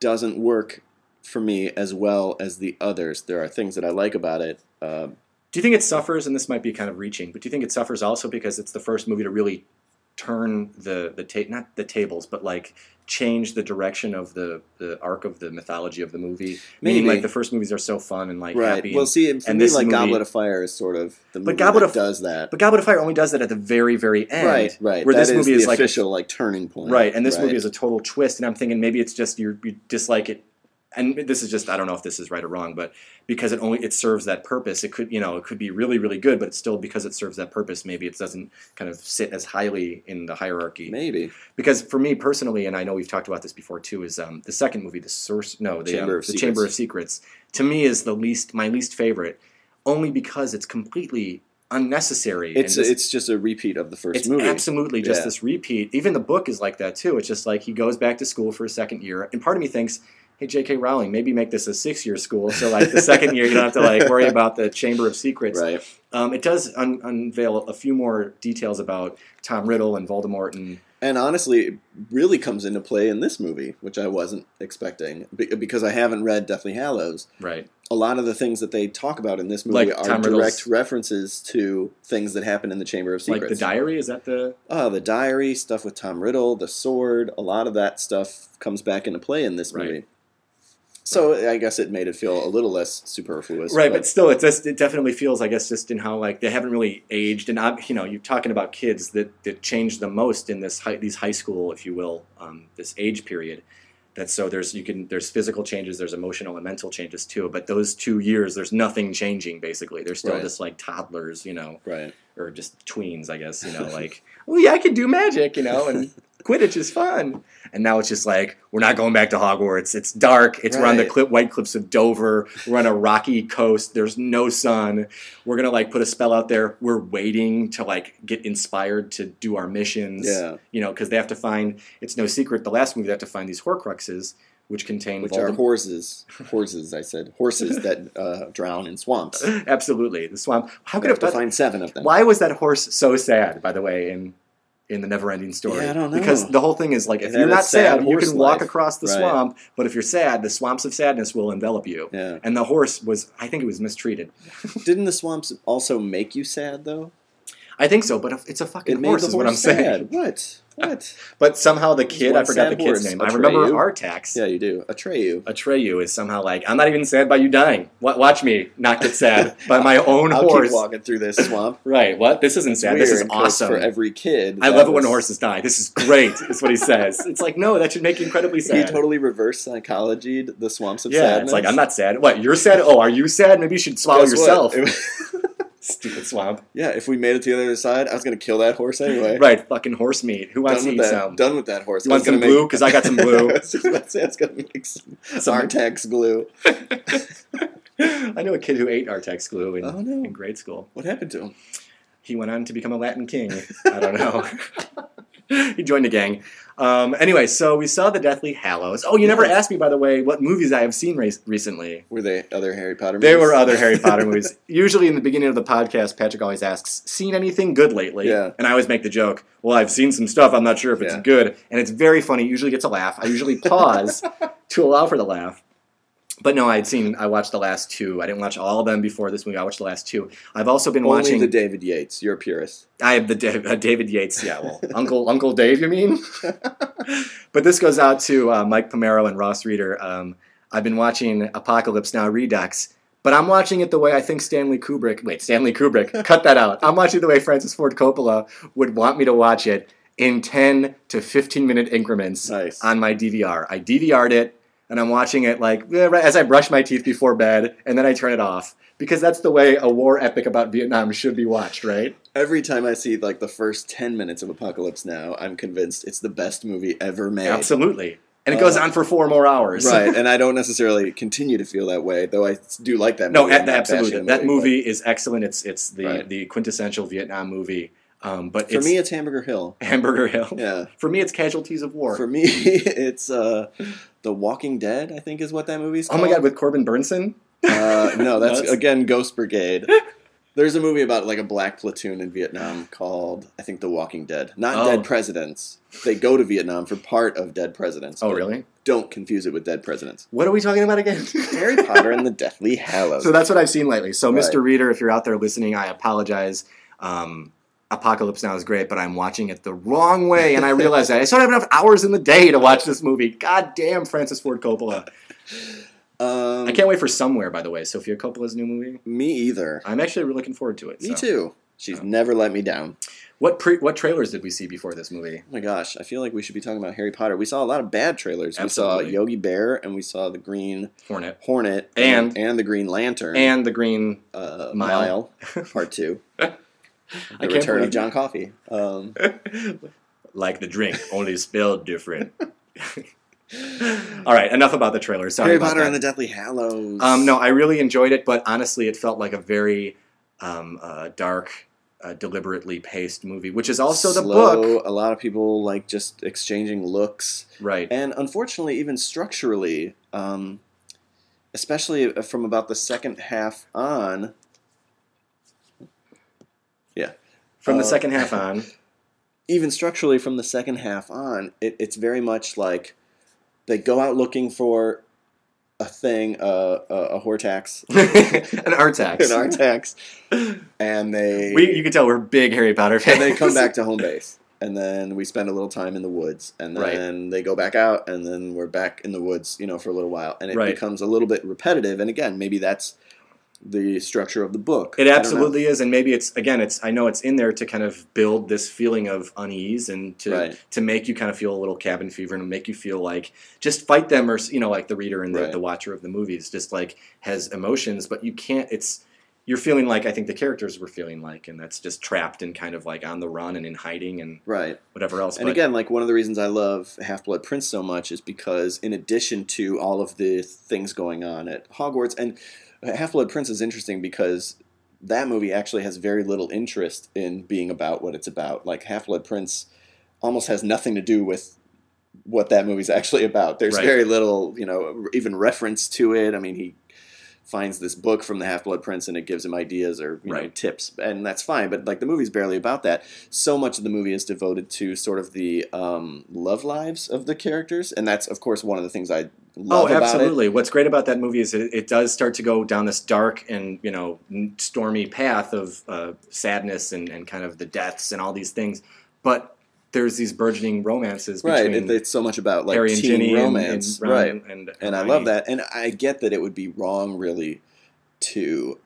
doesn't work for me as well as the others. There are things that I like about it. Do you think it suffers, and this might be kind of reaching, but do you think it suffers also because it's the first movie to really turn not the tables, but like change the direction of the arc of the mythology of the movie? Maybe. Meaning, like, the first movies are so fun and like right. happy. Well, see, for and me, this like movie, Goblet of Fire is sort of the movie Goblet that of- does that. But Goblet of Fire only does that at the very, very end. Right. Where that this movie is is the like official like turning point. right, and this right. movie is a total twist. And I'm thinking maybe it's just you dislike it. And this is just, I don't know if this is right or wrong, but because it serves that purpose, it could be really, really good, but it's still, because it serves that purpose, maybe it doesn't kind of sit as highly in the hierarchy. Maybe. Because for me personally, and I know we've talked about this before too, is the second movie, the Chamber of Secrets, to me is my least favorite, only because it's completely unnecessary. It's just a repeat of the first movie. It's absolutely just this repeat. Even the book is like that too. It's just like he goes back to school for a second year, and part of me thinks, hey, J.K. Rowling, maybe make this a 6-year school, so like the second year you don't have to like worry about the Chamber of Secrets. Right. It does unveil a few more details about Tom Riddle and Voldemort, and honestly, it really comes into play in this movie, which I wasn't expecting, because I haven't read Deathly Hallows. Right. A lot of the things that they talk about in this movie Like are Tom direct Riddle's- references to things that happen in the Chamber of Secrets. Like the diary, is that the... The diary, stuff with Tom Riddle, the sword, a lot of that stuff comes back into play in this movie. Right. So I guess it made it feel a little less superfluous. Right, but still, it definitely feels, I guess, just in how like they haven't really aged, and you're talking about kids that changed the most in these high school, if you will, this age period. There's physical changes, there's emotional and mental changes too. But those 2 years, there's nothing changing. Basically, they're still just like toddlers, right, or just tweens, I guess. Like, oh yeah, I can do magic, and Quidditch is fun. And now it's just like, we're not going back to Hogwarts. It's dark. We're on the white cliffs of Dover. We're on a rocky coast. There's no sun. We're going to like put a spell out there. We're waiting to like get inspired to do our missions. Yeah. Because they have to find, it's no secret, the last movie they have to find these Horcruxes, which contain are horses. I said. Horses that drown in swamps. Absolutely. The swamp. How could have to find 7 of them. Why was that horse so sad, by the way, in the Neverending Story? Yeah, I don't know. Because the whole thing is like, if you're not sad, you can walk across the right. swamp, but if you're sad, the swamps of sadness will envelop you. Yeah. And the horse I think it was mistreated. Didn't the swamps also make you sad, though? I think so, but it's a fucking horse is what I'm saying. What? But somehow the kid, I forgot the kid's name. I remember Artax. Yeah, you do. Atreyu is somehow like, I'm not even sad by you dying. Watch me not get sad by my own horse. I'll keep walking through this swamp. Right. What? This isn't sad. This is awesome. For every kid. I love it when horses die. This is great, is what he says. It's like, no, that should make you incredibly sad. He totally reverse psychologied the swamps of sadness. sadness. It's like, I'm not sad. What, you're sad? Oh, are you sad? Maybe you should swallow yourself. Stupid swamp. Yeah, if we made it to the other side, I was going to kill that horse anyway. Right, fucking horse meat. Who wants to eat some? Done with that horse. You want some glue? Because I got some glue. I was going to make some Artax glue. I know a kid who ate Artax glue in grade school. What happened to him? He went on to become a Latin king. I don't know. He joined a gang. Anyway, so we saw the Deathly Hallows. Oh, you never asked me, by the way, what movies I have seen recently. Were they other Harry Potter movies? They were other Harry Potter movies. Usually in the beginning of the podcast, Patrick always asks, seen anything good lately? Yeah. And I always make the joke, well, I've seen some stuff. I'm not sure if it's good. And it's very funny. It usually gets a laugh. I usually pause to allow for the laugh. But no, I watched the last 2. I didn't watch all of them before this movie. I watched the last 2. I've also been watching... Only the David Yates. You're a purist. I have the David Yates, yeah, well, Uncle Dave, you mean? But this goes out to Mike Pomero and Ross Reeder. I've been watching Apocalypse Now Redux, but I'm watching it the way I think Stanley Kubrick, cut that out. I'm watching it the way Francis Ford Coppola would want me to watch it in 10 to 15 minute increments on my DVR. I DVR'd it. And I'm watching it like as I brush my teeth before bed, and then I turn it off. Because that's the way a war epic about Vietnam should be watched, right? Every time I see like the first 10 minutes of Apocalypse Now, I'm convinced it's the best movie ever made. Absolutely. And it goes on for 4 more hours. Right, and I don't necessarily continue to feel that way, though I do like that movie. No, absolutely. That movie is excellent. It's the quintessential Vietnam movie. But for me, it's Hamburger Hill. Hamburger Hill. Yeah. For me, it's Casualties of War. For me, it's The Walking Dead, I think is what that movie's called. Oh my God, with Corbin Burnson? No, that's again Ghost Brigade. There's a movie about like a black platoon in Vietnam called, I think, The Walking Dead. Not Oh. Dead Presidents. They go to Vietnam for part of Dead Presidents. Oh, but really? Don't confuse it with Dead Presidents. What are we talking about again? Harry Potter and the Deathly Hallows. So that's what I've seen lately. So, Right. Mr. Reader, if you're out there listening, I apologize. Apocalypse Now is great, but I'm watching it the wrong way, and I realize that I just don't have enough hours in the day to watch this movie. God damn, Francis Ford Coppola. I can't wait for Somewhere, by the way, Sofia Coppola's new movie. Me either. I'm actually really looking forward to it. Me so. too. She's never let me down. What trailers did we see before this movie? Oh my gosh, I feel like we should be talking about Harry Potter. We saw a lot of bad trailers. Absolutely. We saw Yogi Bear, and we saw the Green Hornet. and the Green Lantern. And the Green Mile, Part 2. The Return of John Coffey. Like the drink, only spelled different. All right, enough about the trailer. Sorry Harry about Potter that. and the Deathly Hallows. No, I really enjoyed it, but honestly, it felt like a very dark, deliberately paced movie, which is also the book. A lot of people like just exchanging looks. Right. And unfortunately, even structurally, especially from about the second half on. Yeah. From the second half on. Even structurally from the second half on, it's very much like they go out looking for a thing, a Hortax. An Artax. An Artax. And they... You can tell we're big Harry Potter fans. And they come back to home base. And then we spend a little time in the woods. And then they go back out, and then we're back in the woods, for a little while. And it becomes a little bit repetitive. And again, maybe that's the structure of the book. It absolutely is, and maybe I know it's in there to kind of build this feeling of unease and to make you kind of feel a little cabin fever and make you feel like just fight them, or like the reader and the watcher of the movies just like has emotions, but you can't. You're feeling like I think the characters were feeling like, and that's just trapped and kind of like on the run and in hiding and whatever else. And again, like one of the reasons I love Half-Blood Prince so much is because in addition to all of the things going on at Hogwarts, and Half-Blood Prince is interesting because that movie actually has very little interest in being about what it's about. Like Half-Blood Prince almost has nothing to do with what that movie's actually about. There's very little, even reference to it. I mean, he finds this book from the Half-Blood Prince and it gives him ideas or tips, and that's fine. But like the movie's barely about that. So much of the movie is devoted to sort of the love lives of the characters, and that's of course one of the things I love about absolutely. it. What's great about that movie is it does start to go down this dark and stormy path of sadness and kind of the deaths and all these things, but there's these burgeoning romances between it's so much about like Harry and teen Ginny romance, and Ron and I love that, and I get that it would be wrong really to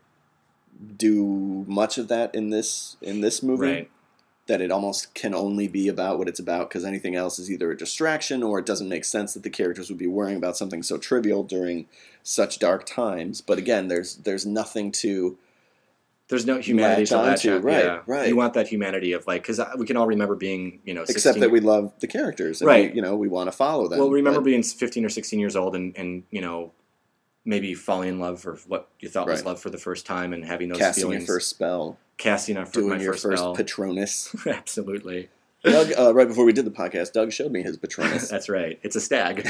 do much of that in this movie, that it almost can only be about what it's about, because anything else is either a distraction or it doesn't make sense that the characters would be worrying about something so trivial during such dark times. But again, there's nothing to... There's no humanity to latch on. Right. You want that humanity of like, because we can all remember being, 16, except that we love the characters, and we want to follow them. Well, remember being 15 or 16 years old and maybe falling in love for what you thought was love for the first time and having those casting feelings. Your first spell. Casting my doing your first first spell. Patronus. Absolutely. Doug, right before we did the podcast, Doug showed me his Patronus. That's right. It's a stag.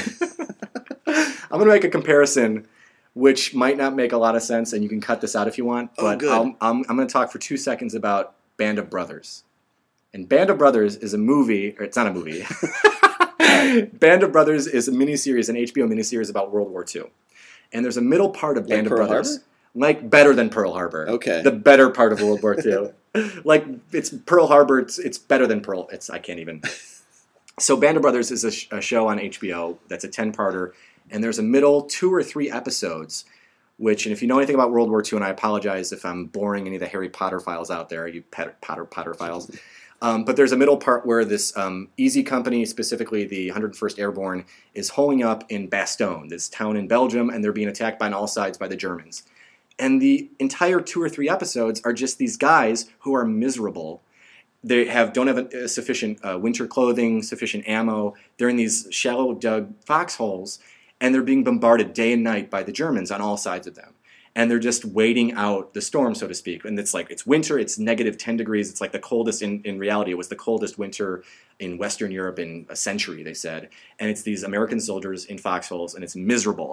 I'm going to make a comparison which might not make a lot of sense, and you can cut this out if you want, but I'm going to talk for 2 seconds about Band of Brothers. And Band of Brothers is a movie, or it's not a movie. Band of Brothers is a miniseries, an HBO miniseries about World War II. And there's a middle part of Band of Brothers. Harbor? Like better than Pearl Harbor. Okay. The better part of World War II. Like it's Pearl Harbor, it's better than Pearl. I can't even. So Band of Brothers is a show on HBO that's a 10-parter. And there's a middle 2 or 3 episodes, which, and if you know anything about World War II, and I apologize if I'm boring any of the Harry Potter files out there, you Potter files, but there's a middle part where this Easy Company, specifically the 101st Airborne, is holing up in Bastogne, this town in Belgium, and they're being attacked on all sides by the Germans. And the entire 2 or 3 episodes are just these guys who are miserable. They don't have sufficient winter clothing, sufficient ammo. They're in these shallow dug foxholes, and they're being bombarded day and night by the Germans on all sides of them. And they're just waiting out the storm, so to speak. And it's like, it's winter, it's negative 10 degrees. It's like the coldest, in reality, it was the coldest winter in Western Europe in a century, they said. And it's these American soldiers in foxholes, and it's miserable.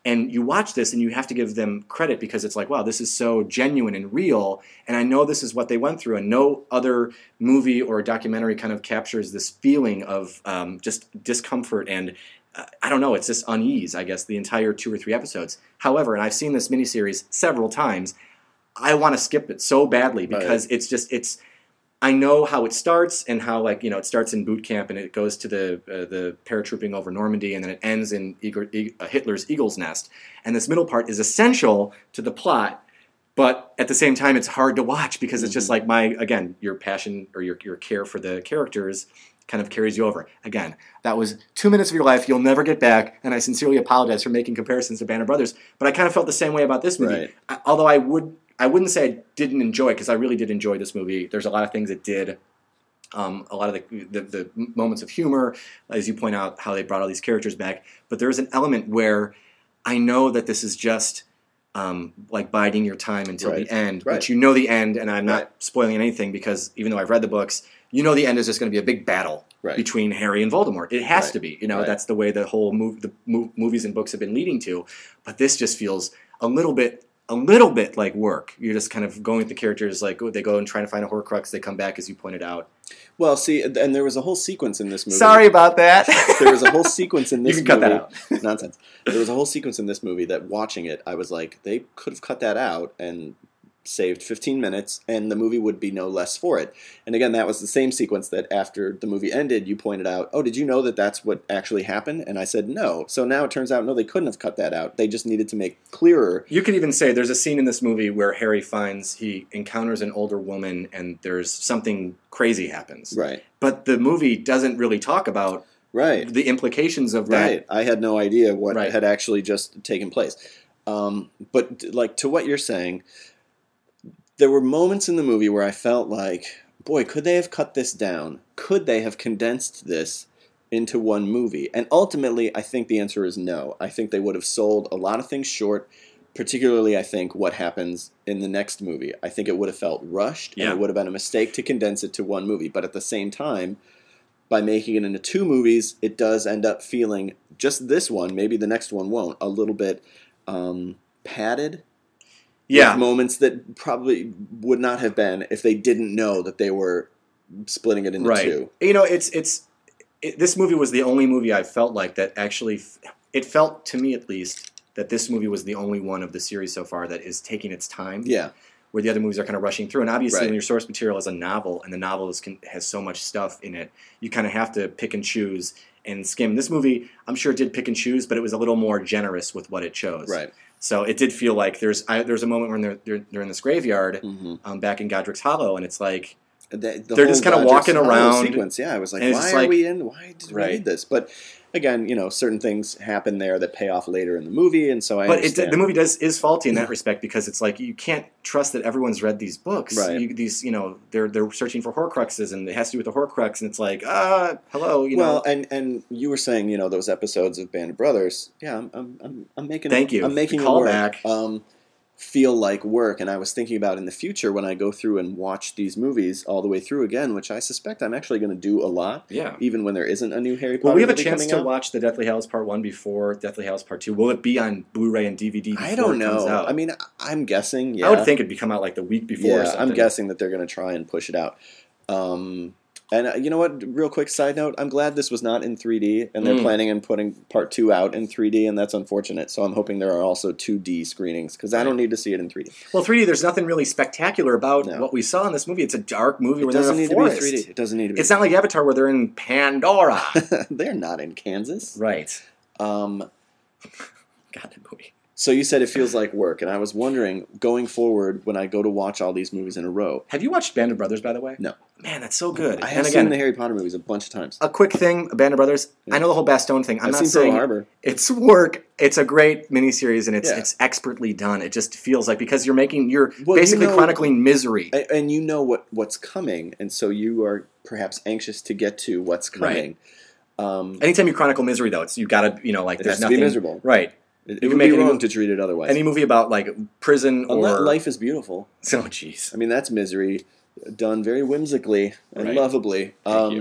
And you watch this and you have to give them credit because it's like, wow, this is so genuine and real. And I know this is what they went through. And no other movie or documentary kind of captures this feeling of just discomfort and, I don't know, it's just unease, I guess, the entire 2 or 3 episodes. However, and I've seen this miniseries several times, I want to skip it so badly because it's I know how it starts and how, like, you know, it starts in boot camp and it goes to the paratrooping over Normandy and then it ends in Hitler's Eagle's Nest. And this middle part is essential to the plot, but at the same time it's hard to watch because it's just like your passion or your care for the characters kind of carries you over. Again, that was 2 minutes of your life you'll never get back, and I sincerely apologize for making comparisons to Band of Brothers, but I kind of felt the same way about this movie. Right. Although I wouldn't say I didn't enjoy it, because I really did enjoy this movie. There's a lot of things it did. A lot of the moments of humor, as you point out, how they brought all these characters back. But there is an element where I know that this is just like biding your time until the end. Right. But you know the end, and I'm not spoiling anything because even though I've read the books, you know the end is just going to be a big battle between Harry and Voldemort. It has to be. You know, that's the way the whole movies and books have been leading to. But this just feels a little bit like work. You're just kind of going with the characters, like they go and try to find a Horcrux, they come back, as you pointed out. Well, see, and there was a whole sequence in this movie. Sorry about that. There was a whole sequence in this movie. You can cut that out. Nonsense. There was a whole sequence in this movie that, watching it, I was like, they could have cut that out and saved 15 minutes, and the movie would be no less for it. And again, that was the same sequence that after the movie ended, you pointed out, oh, did you know that that's what actually happened? And I said, no. So now it turns out, no, they couldn't have cut that out. They just needed to make clearer. You could even say there's a scene in this movie where he encounters an older woman, and there's something crazy happens. Right. But the movie doesn't really talk about the implications of that. Right. I had no idea what had actually just taken place. But like, to what you're saying, there were moments in the movie where I felt like, boy, could they have cut this down? Could they have condensed this into one movie? And ultimately, I think the answer is no. I think they would have sold a lot of things short, particularly, I think, what happens in the next movie. I think it would have felt rushed, and it would have been a mistake to condense it to one movie. But at the same time, by making it into 2 movies, it does end up feeling, just this one, maybe the next one won't, a little bit padded. Yeah. With moments that probably would not have been if they didn't know that they were splitting it into 2. You know, this movie was the only movie I felt like that actually, it felt to me at least, that this movie was the only one of the series so far that is taking its time. Yeah. Where the other movies are kind of rushing through. And obviously when your source material is a novel, and the novel has so much stuff in it, you kind of have to pick and choose and skim. This movie, I'm sure, did pick and choose, but it was a little more generous with what it chose. Right. So it did feel like there's a moment when they're in this graveyard back in Godric's Hollow, and it's like they're just kind of walking around. Sequence, yeah, I was like, why did we need this? But again, you know, certain things happen there that pay off later in the movie, and so I understand. The movie is faulty in that respect because it's like you can't trust that everyone's read these books. Right. They're searching for Horcruxes, and it has to do with the Horcrux, and it's like, hello, you know. Well, and you were saying, you know, those episodes of Band of Brothers. Yeah, I'm making. Thank you. I'm making call it work. Back. Feel like work, and I was thinking about in the future when I go through and watch these movies all the way through again, which I suspect I'm actually going to do a lot. Yeah. Even when there isn't a new Harry Potter. Will we have a movie chance to out? watch the Deathly Hallows Part 1 before Deathly Hallows Part 2? Will it be on Blu-ray and DVD before I don't it comes know. out? I mean, I'm guessing. Yeah. I would think it'd come out like the week before. Yeah, or something. I'm guessing that they're going to try and push it out. And you know what? Real quick side note: I'm glad this was not in 3D, and they're planning on putting Part 2 out in 3D, and that's unfortunate. So I'm hoping there are also 2D screenings because I don't need to see it in 3D. Well, 3D, there's nothing really spectacular about what we saw in this movie. It's a dark movie where they're in a forest. It doesn't need to be 3D. It doesn't need to be. It's not like Avatar where they're in Pandora. They're not in Kansas, right? God, that movie. So you said it feels like work, and I was wondering, going forward, when I go to watch all these movies in a row. Have you watched Band of Brothers, by the way? No. Man, that's so good. I have seen the Harry Potter movies a bunch of times. A quick thing, Band of Brothers. Yeah. I know the whole Bastogne thing. I'm not seen saying Pearl Harbor. It's work. It's a great miniseries, and it's expertly done. It just feels like because you're basically chronicling misery, and you know what's coming, and so you are perhaps anxious to get to what's coming. Right. Anytime you chronicle misery, though, you gotta there's nothing to be miserable, right? It would be wrong to treat it otherwise. Any movie about like prison or Life is Beautiful. Oh, jeez. I mean, that's misery done very whimsically and lovably. Thank you.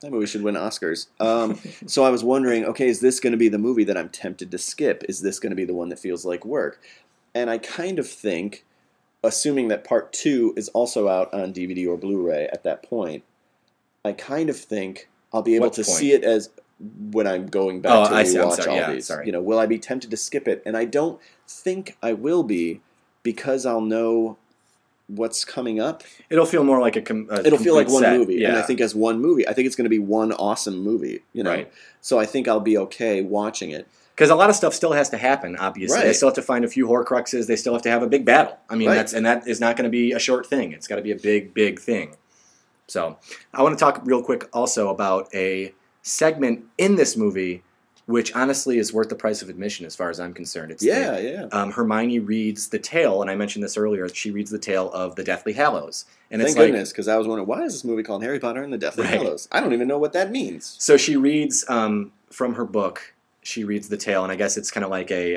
That movie should win Oscars. So I was wondering, okay, is this going to be the movie that I'm tempted to skip? Is this going to be the one that feels like work? And I kind of think, assuming that part 2 is also out on DVD or Blu-ray at that point, I kind of think I'll be able to see it as when I'm going back to rewatch all these. Sorry. You know, will I be tempted to skip it? And I don't think I will be, because I'll know what's coming up. It'll feel more like it'll feel like one set. movie. Yeah. And I think as one movie, I think it's going to be one awesome movie. You know, Right. So I think I'll be okay watching it. Because a lot of stuff still has to happen, obviously. Right. They still have to find a few Horcruxes. They still have to have a big battle. I mean, Right. that is not going to be a short thing. It's got to be a big, big thing. So I want to talk real quick also about a segment in this movie, which honestly is worth the price of admission as far as I'm concerned. It's Hermione reads the tale, and I mentioned this earlier. She reads the tale of the Deathly Hallows. And Thank goodness, because I was wondering, why is this movie called Harry Potter and the Deathly Hallows? I don't even know what that means. So she reads from her book. She reads the tale, and I guess it's kind of like a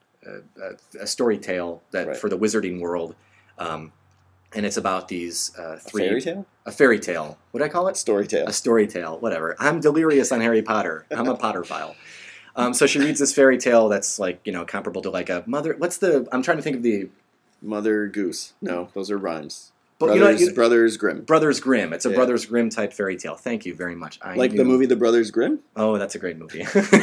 story tale that for the wizarding world. And it's about these three... A fairy tale? A fairy tale. What did I call it? Story tale. A story tale, whatever. I'm delirious on Harry Potter. I'm a Potterphile. So she reads this fairy tale that's like, you know, comparable to like a mother... I'm trying to think of the... Mother Goose. No, those are rhymes. But Brothers Grimm. Brothers Grimm. It's a Brothers Grimm type fairy tale. Thank you very much. The movie The Brothers Grimm? Oh, that's a great movie.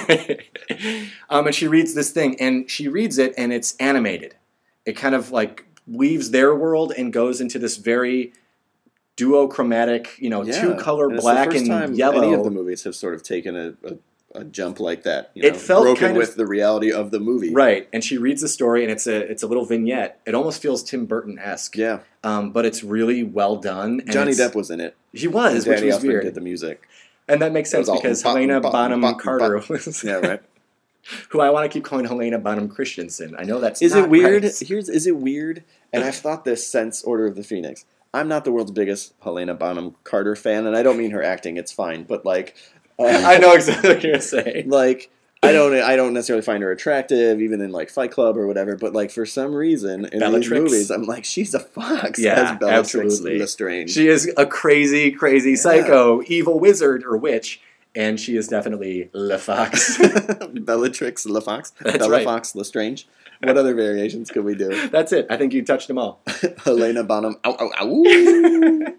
And she reads this thing, and she reads it, and it's animated. It kind of like leaves their world and goes into this very duochromatic, two-color black and yellow. Any of the movies have sort of taken a jump like that. It felt broken kind of with the reality of the movie. Right, and she reads the story, and it's a little vignette. It almost feels Tim Burton-esque. Yeah. But it's really well done. And Johnny Depp was in it. He was, which was weird. Did the music. And that makes sense because Helena Bonham Carter was... Yeah, right. Who I want to keep calling Helena Bonham Christensen. I know that's Is not it weird? Right. Is it weird? And I've thought this since Order of the Phoenix. I'm not the world's biggest Helena Bonham Carter fan, and I don't mean her acting. It's fine, but like... I know exactly what you're going to say. Like, I don't necessarily find her attractive, even in like Fight Club or whatever. But like for some reason in these movies, I'm like, she's a fox. Yeah, as Bellatrix absolutely. Lestrange. She is a crazy, crazy psycho, evil wizard or witch, and she is definitely Le Fox. Bellatrix LaFox. That's Bellafox Lestrange. What other variations could we do? That's it. I think you touched them all. Helena Bonham. Ow, ow, ow.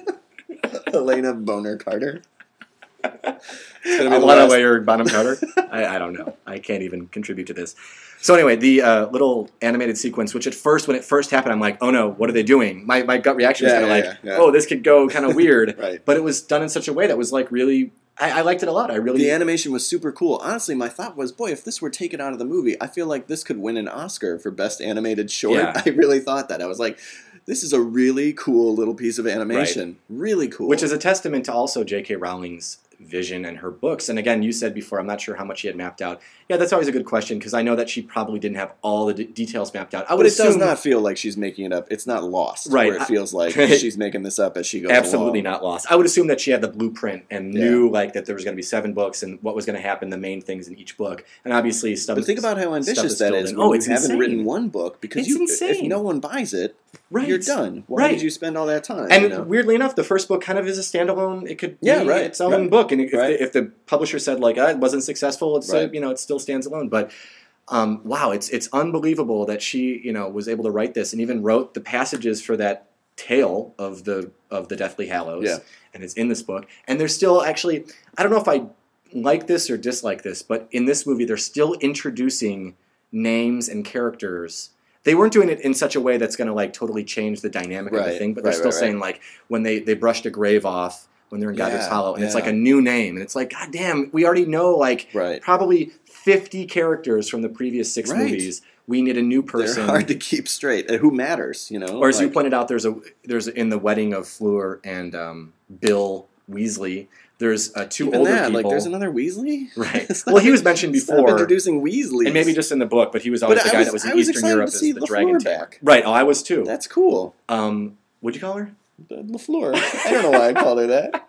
Helena Boner Carter. I want to wear your Bonham Carter. I don't know. I can't even contribute to this. So anyway, the little animated sequence, which when it first happened, I'm like, oh no, what are they doing? My gut reaction was kind of oh, this could go kind of weird. Right. But it was done in such a way that was like really, I liked it a lot. The animation was super cool. Honestly, my thought was, boy, if this were taken out of the movie, I feel like this could win an Oscar for Best Animated Short. Yeah. I really thought that. I was like, this is a really cool little piece of animation. Right. Really cool. Which is a testament to also J.K. Rowling's vision and her books. And again, you said before, I'm not sure how much she had mapped out. Yeah, that's always a good question because I know that she probably didn't have all the details mapped out. But it does not feel like she's making it up. It's not lost. Right. Where it feels like she's making this up as she goes Absolutely along. Not lost. I would assume that she had the blueprint and knew like that there was going to be 7 books and what was going to happen, the main things in each book. And obviously stuff. But think about how ambitious that is. Oh, it's you haven't insane. written one book because if no one buys it, you're done. Why did you spend all that time? And weirdly enough, the first book kind of is a standalone. It could be its own book. And if the publisher said like, it wasn't successful, it's it still stands alone. But wow, it's unbelievable that she was able to write this and even wrote the passages for that tale of the Deathly Hallows. Yeah. And it's in this book. And there's still actually, I don't know if I like this or dislike this, but in this movie they're still introducing names and characters. They weren't doing it in such a way that's going to like totally change the dynamic of the thing, but they're still saying like when they brushed a grave off when they're in Godric's Hollow, and it's like a new name, and it's like, God damn, we already know like probably 50 characters from the previous 6 movies. We need a new person. They're hard to keep straight. Who matters, Or as you pointed out, there's in the wedding of Fleur and Bill Weasley. There's 2 older people. Like, there's another Weasley? Right. Well, he was mentioned before. Stop introducing Weasleys. And maybe just in the book, but he was always the guy that was in Eastern Europe as the dragon tamer. Right. Oh, I was too. That's cool. What'd you call her? LaFleur. I don't know why I called her that.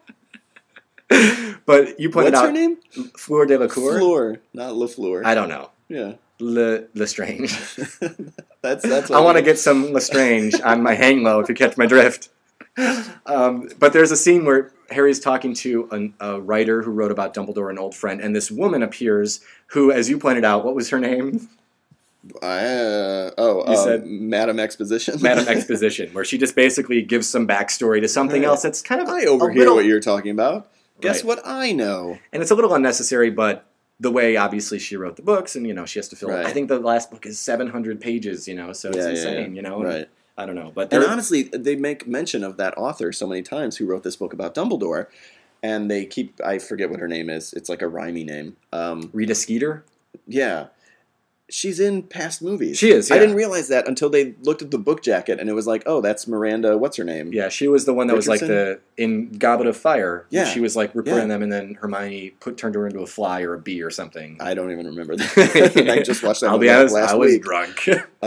But you pointed out... What's her name? Fleur de la Cour? Fleur, not LaFleur. I don't know. Yeah. Lestrange. That's I want to get some Lestrange on my hang low if you catch my drift. But there's a scene where Harry's talking to a writer who wrote about Dumbledore, an old friend, and this woman appears who, as you pointed out, what was her name? You said Madam Exposition. Madam Exposition, where she just basically gives some backstory to something else that's kind of I overhear what you're talking about. Guess what I know? And it's a little unnecessary, but the way, obviously, she wrote the books, and, she has to fill it. I think the last book is 700 pages, so it's insane, Right. I don't know. But and honestly, they make mention of that author so many times who wrote this book about Dumbledore, and they keep, I forget what her name is. It's like a rhymey name. Rita Skeeter? Yeah. She's in past movies. She is, yeah. I didn't realize that until they looked at the book jacket, and it was like, oh, that's Miranda, what's her name? Yeah, she was the one that Richardson? was like in Goblet of Fire. Yeah. She was like reporting them, and then Hermione turned her into a fly or a bee or something. I don't even remember that. I just watched that I'll movie be honest, last I was week. drunk.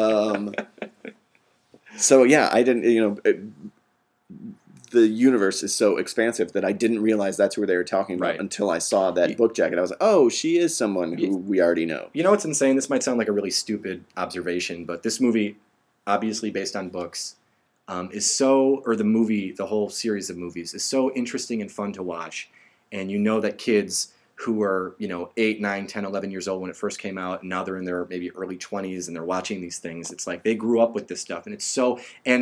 So yeah, I didn't, the universe is so expansive that I didn't realize that's who they were talking about until I saw that book jacket. I was like, oh, she is someone who we already know. You know what's insane? This might sound like a really stupid observation, but this movie, obviously based on books, the whole series of movies is so interesting and fun to watch. And that kids who were, 8, 9, 10, 11 years old when it first came out, and now they're in their maybe early 20s and they're watching these things. It's like they grew up with this stuff. And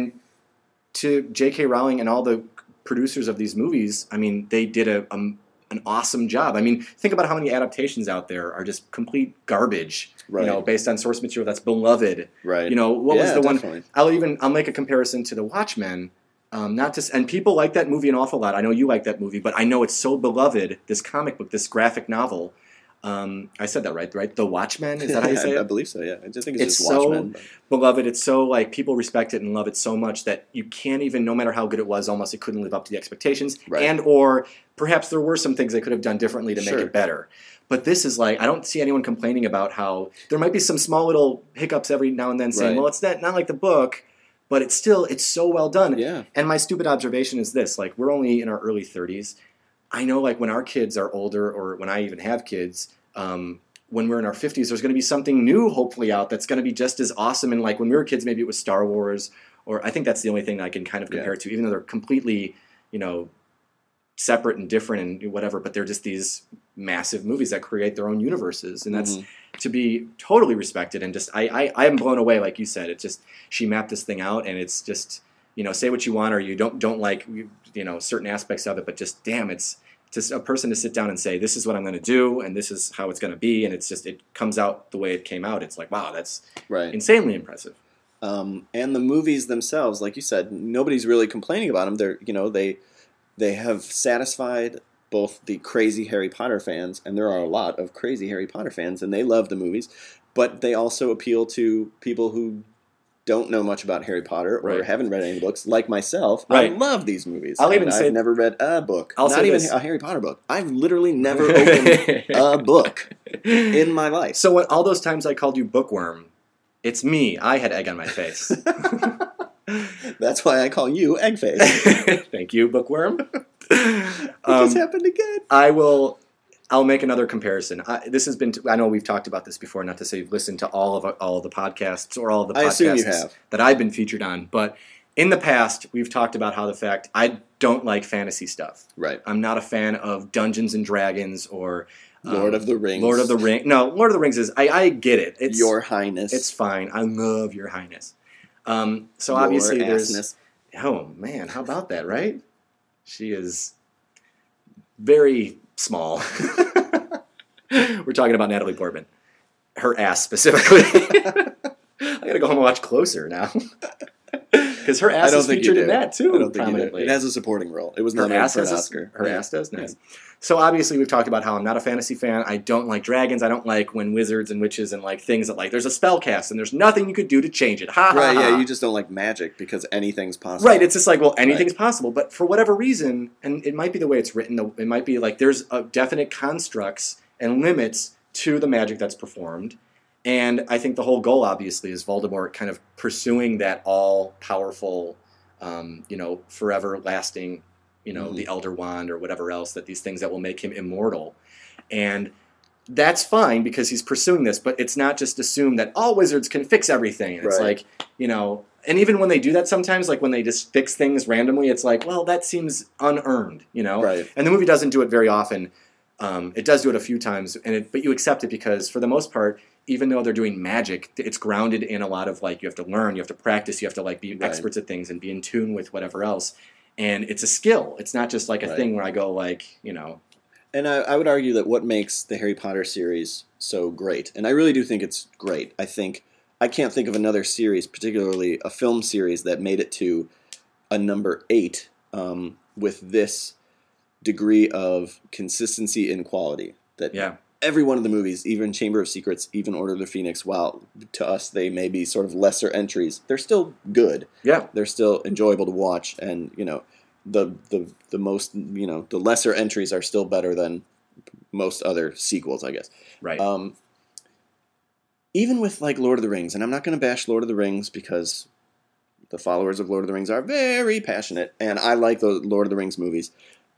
to J.K. Rowling and all the producers of these movies, I mean, they did an awesome job. I mean, think about how many adaptations out there are just complete garbage, based on source material that's beloved. Right. What was the definitely. one? I'll make a comparison to The Watchmen. And people like that movie an awful lot. I know you like that movie, but I know it's so beloved, this comic book, this graphic novel. I said that right? The Watchmen? Is that how you say it? I believe so, yeah. I just think it's just so Watchmen. Beloved. It's so, people respect it and love it so much that you can't even, no matter how good it was, almost it couldn't live up to the expectations. Right. And or perhaps there were some things they could have done differently to make it better. But this is I don't see anyone complaining about how there might be some small little hiccups every now and then saying, well, it's not like the book, but it's so well done. Yeah. And my stupid observation is this, we're only in our early 30s. I know when our kids are older, or when I even have kids, when we're in our 50s, there's going to be something new, hopefully, out that's going to be just as awesome. And when we were kids, maybe it was Star Wars, or I think that's the only thing I can kind of compare it to, even though they're completely, separate and different and whatever, but they're just these massive movies that create their own universes. And that's to be totally respected. And just, I am blown away, like you said. It's just, she mapped this thing out, and it's just, say what you want, or you don't like, certain aspects of it, but just, damn, it's just a person to sit down and say, this is what I'm going to do, and this is how it's going to be, and it's just, it comes out the way it came out. It's like, wow, that's insanely impressive. And the movies themselves, like you said, nobody's really complaining about them. They're, they have satisfied both the crazy Harry Potter fans, and there are a lot of crazy Harry Potter fans, and they love the movies, but they also appeal to people who don't know much about Harry Potter or haven't read any books, like myself. I love these movies. I've never read a book. Not even a Harry Potter book. I've literally never opened a book in my life. So all those times I called you bookworm, it's me. I had egg on my face. That's why I call you Eggface. Thank you, bookworm. It just happened again. I'll make another comparison. This has been. I know we've talked about this before. Not to say you've listened to all of the podcasts or all of the podcasts I assume you have. That I've been featured on. But in the past, we've talked about how the fact I don't like fantasy stuff. Right. I'm not a fan of Dungeons and Dragons or Lord of the Rings. Lord of the Rings. No, Lord of the Rings is. I get it. It's Your Highness. It's fine. I love Your Highness. So obviously there's. Assness. Oh man, how about that? Right? She is very small. We're talking about Natalie Portman. Her ass specifically. I gotta go home and watch Closer now. Because her ass is featured in that too. I don't think prominently. it has a supporting role. It was her nominated ass for an Oscar. Her ass does? Nice. Yeah. So obviously we've talked about how I'm not a fantasy fan. I don't like dragons. I don't like when wizards and witches and things that there's a spell cast and there's nothing you could do to change it. Right, yeah, you just don't like magic because anything's possible. Right, it's just anything's possible. But for whatever reason, and it might be the way it's written, it might be there's a definite constructs and limits to the magic that's performed. And I think the whole goal, obviously, is Voldemort kind of pursuing that all-powerful, forever lasting, the Elder Wand or whatever else, that these things that will make him immortal. And that's fine because he's pursuing this, but it's not just assumed that all wizards can fix everything. And it's And even when they do that sometimes, like when they just fix things randomly, it's like, well, that seems unearned, you know? Right. And the movie doesn't do it very often. It does do it a few times, but you accept it because for the most part, even though they're doing magic, it's grounded in a lot of like, you have to learn, you have to practice, you have to like be experts at things and be in tune with whatever else. And it's a skill. It's not just like a thing where I go like, you know. And I would argue that what makes the Harry Potter series so great, and I really do think it's great. I can't think of another series, particularly a film series, that made it to a number 8 with this degree of consistency in quality. That every one of the movies, even Chamber of Secrets, even Order of the Phoenix, while to us they may be sort of lesser entries, they're still good. Yeah. They're still enjoyable to watch, and you know, the most, you know, the lesser entries are still better than most other sequels, I guess. Right. Even with like Lord of the Rings, and I'm not going to bash Lord of the Rings because the followers of Lord of the Rings are very passionate, and I like the Lord of the Rings movies.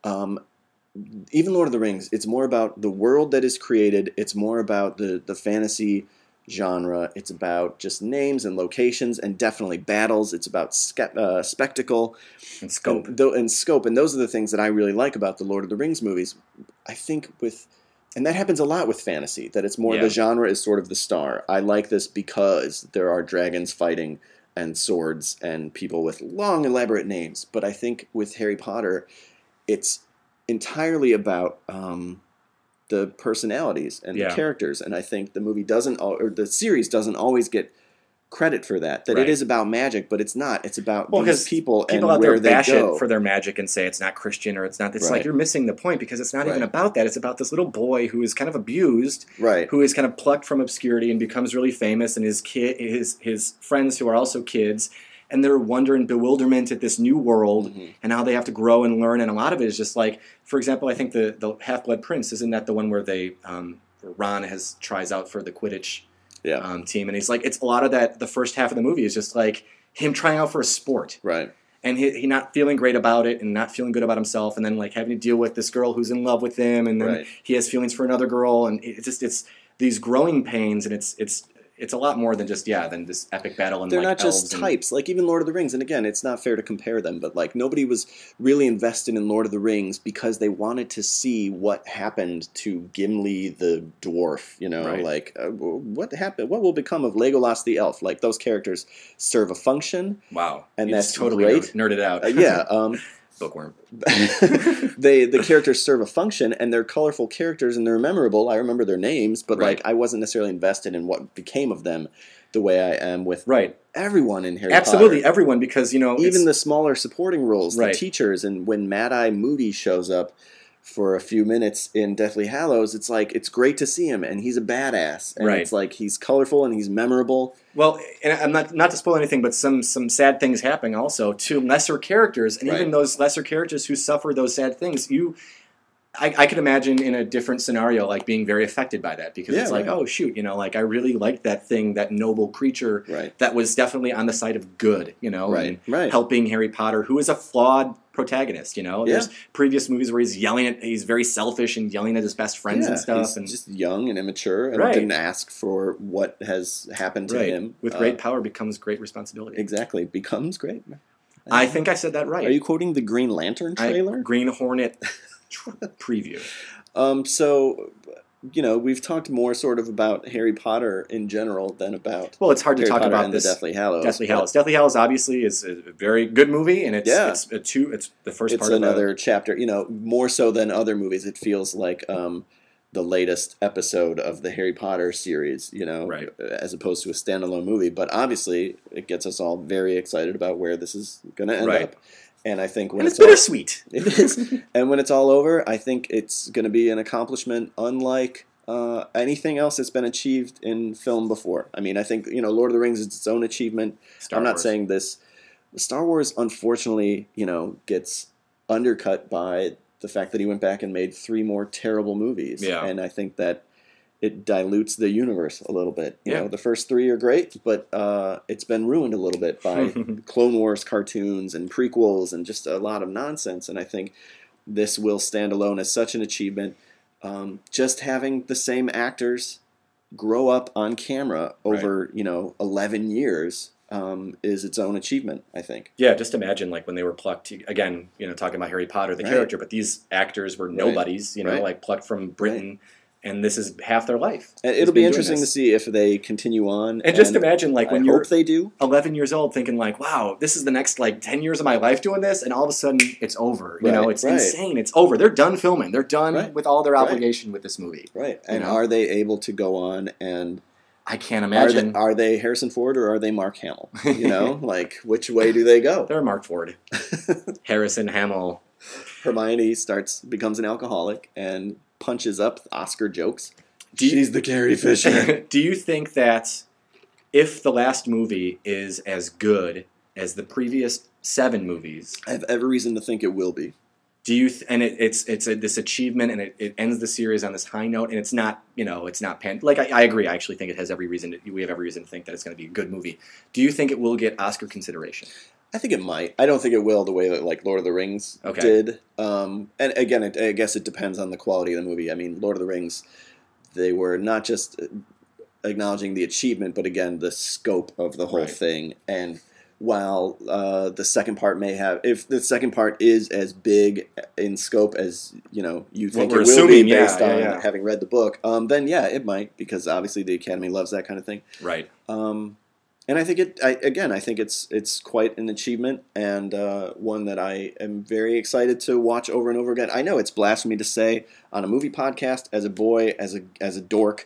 Even Lord of the Rings, it's more about the world that is created. It's more about the fantasy genre. It's about just names and locations and definitely battles. It's about spectacle and scope. And scope. And those are the things that I really like about the Lord of the Rings movies. I think and that happens a lot with fantasy, that it's more the genre is sort of the star. I like this because there are dragons fighting and swords and people with long, elaborate names. But I think with Harry Potter, it's entirely about the personalities and the characters. And I think the movie or the series doesn't always get credit for that. It is about magic, but it's not. It's about these people and out where there they bash go it for their magic and say it's not Christian or it's not. It's like you're missing the point because it's not even about that. It's about this little boy who is kind of abused, who is kind of plucked from obscurity and becomes really famous, and his friends who are also kids, and they're wonder and bewilderment at this new world and how they have to grow and learn. And a lot of it is just like, for example, I think the Half-Blood Prince, isn't that the one where Ron tries out for the Quidditch team, and he's like, it's a lot of that. The first half of the movie is just like him trying out for a sport, and he not feeling great about it and not feeling good about himself, and then like having to deal with this girl who's in love with him, and then he has feelings for another girl, and it's these growing pains, and it's a lot more than just than this epic battle. And they're like not just types, like even Lord of the Rings. And again, it's not fair to compare them, but like nobody was really invested in Lord of the Rings because they wanted to see what happened to Gimli the dwarf. You know, like what happened? What will become of Legolas the elf? Like those characters serve a function. Wow, and that's totally great. Nerded out. Bookworm. The characters serve a function, and they're colorful characters, and they're memorable. I remember their names, but like I wasn't necessarily invested in what became of them the way I am with everyone in Harry Potter. Absolutely, everyone, because even the smaller supporting roles, the teachers, and when Mad-Eye Moody shows up for a few minutes in Deathly Hallows, it's like it's great to see him, and he's a badass, and it's like he's colorful and he's memorable. Well, and I'm not to spoil anything, but some sad things happening also to lesser characters, and even those lesser characters who suffer those sad things, I could imagine in a different scenario, like being very affected by that, because it's like, oh shoot, like I really liked that thing, that noble creature that was definitely on the side of good, and helping Harry Potter, who is a flawed protagonist. There's previous movies where he's very selfish and yelling at his best friends and stuff, he's and just young and immature and didn't ask for what has happened to him. With great power becomes great responsibility. Exactly, becomes great. I think I said that right. Are you quoting the Green Lantern trailer? Green Hornet preview. So, we've talked more sort of about Harry Potter in general than about it's hard to Harry talk Potter about and this. the Deathly Hallows. Deathly Hallows obviously is a very good movie, and it's the first part. It's another chapter. More so than other movies, it feels like the latest episode of the Harry Potter series. As opposed to a standalone movie. But obviously, it gets us all very excited about where this is going to end up. And I think when it's bittersweet. It is. And when it's all over, I think it's going to be an accomplishment unlike anything else that's been achieved in film before. I mean, I think, Lord of the Rings is its own achievement. I'm not saying this. Star Wars, unfortunately, gets undercut by the fact that he went back and made 3 more terrible movies. Yeah. And I think that it dilutes the universe a little bit. The first 3 are great, but it's been ruined a little bit by Clone Wars cartoons and prequels and just a lot of nonsense. And I think this will stand alone as such an achievement. Just having the same actors grow up on camera over 11 years. is its own achievement, I think. Yeah, just imagine like when they were plucked, again, talking about Harry Potter, the character, but these actors were nobodies, like plucked from Britain, and this is half their life. And it'll be interesting to see if they continue on. And just imagine like when you're they do. 11 years old thinking like, wow, this is the next like 10 years of my life doing this, and all of a sudden it's over. It's insane. It's over. They're done filming. They're done with all their obligation with this movie. Right. And are they able to go on and... I can't imagine. Are they Harrison Ford or are they Mark Hamill? Like which way do they go? They're Mark Ford. Harrison Hamill. Hermione becomes an alcoholic and punches up Oscar jokes. She's the Carrie Fisher. Do you think that if the last movie is as good as the previous 7 movies, I have every reason to think it will be. Do you? It's this achievement, and it ends the series on this high note, and it's not I agree. I actually think it has every reason. We have every reason to think that it's going to be a good movie. Do you think it will get Oscar consideration? I think it might. I don't think it will the way that like Lord of the Rings did. And again, I guess it depends on the quality of the movie. I mean, Lord of the Rings, they were not just acknowledging the achievement, but again the scope of the whole thing. And while the second part if the second part is as big in scope as you think it will be based on having read the book, then it might, because obviously the Academy loves that kind of thing. Right. And I think I think it's quite an achievement, and one that I am very excited to watch over and over again. I know it's blasphemy to say on a movie podcast, as a boy, as a dork,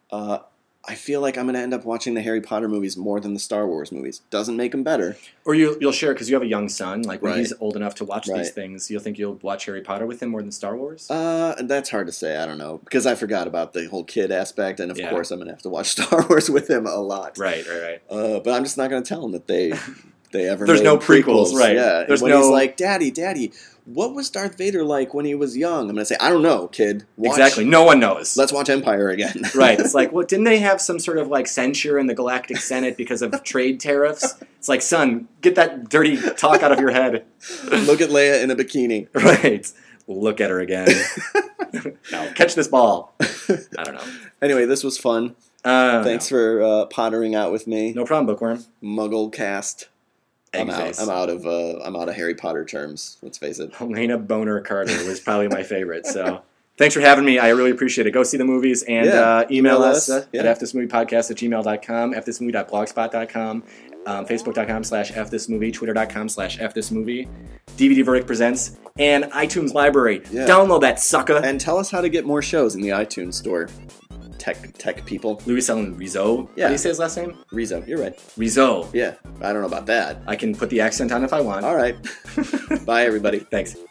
I feel like I'm going to end up watching the Harry Potter movies more than the Star Wars movies. Doesn't make them better. Or you'll share, because you have a young son. Like when he's old enough to watch these things, you'll think you'll watch Harry Potter with him more than Star Wars? That's hard to say. I don't know. Because I forgot about the whole kid aspect. And of course, I'm going to have to watch Star Wars with him a lot. Right. But I'm just not going to tell him that they ever There's made no prequels, right. Yeah. There's when he's like, Daddy, what was Darth Vader like when he was young? I'm going to say, I don't know, kid. Exactly. No one knows. Let's watch Empire again. Right. It's like, well, didn't they have some sort of like censure in the Galactic Senate because of trade tariffs? It's like, son, get that dirty talk out of your head. Look at Leia in a bikini. Right. Look at her again. Now, catch this ball. I don't know. Anyway, this was fun. Thanks for pottering out with me. No problem, Bookworm. Muggle cast. I'm Face. out of Harry Potter terms. Let's face it. Helena Bonham Carter was probably my favorite. So thanks for having me. I really appreciate it. Go see the movies and email us at fthismoviepodcast@gmail.com, fthismovie.blogspot.com, facebook.com/fthismovie, twitter.com/fthismovie. DVD Verdict Presents, and iTunes Library. Yeah. Download that sucker. And tell us how to get more shows in the iTunes store. Tech people. Louis Allen Rizzo. Yeah. How do you say his last name? Rizzo. You're right. Rizzo. Yeah. I don't know about that. I can put the accent on if I want. All right. Bye, everybody. Thanks.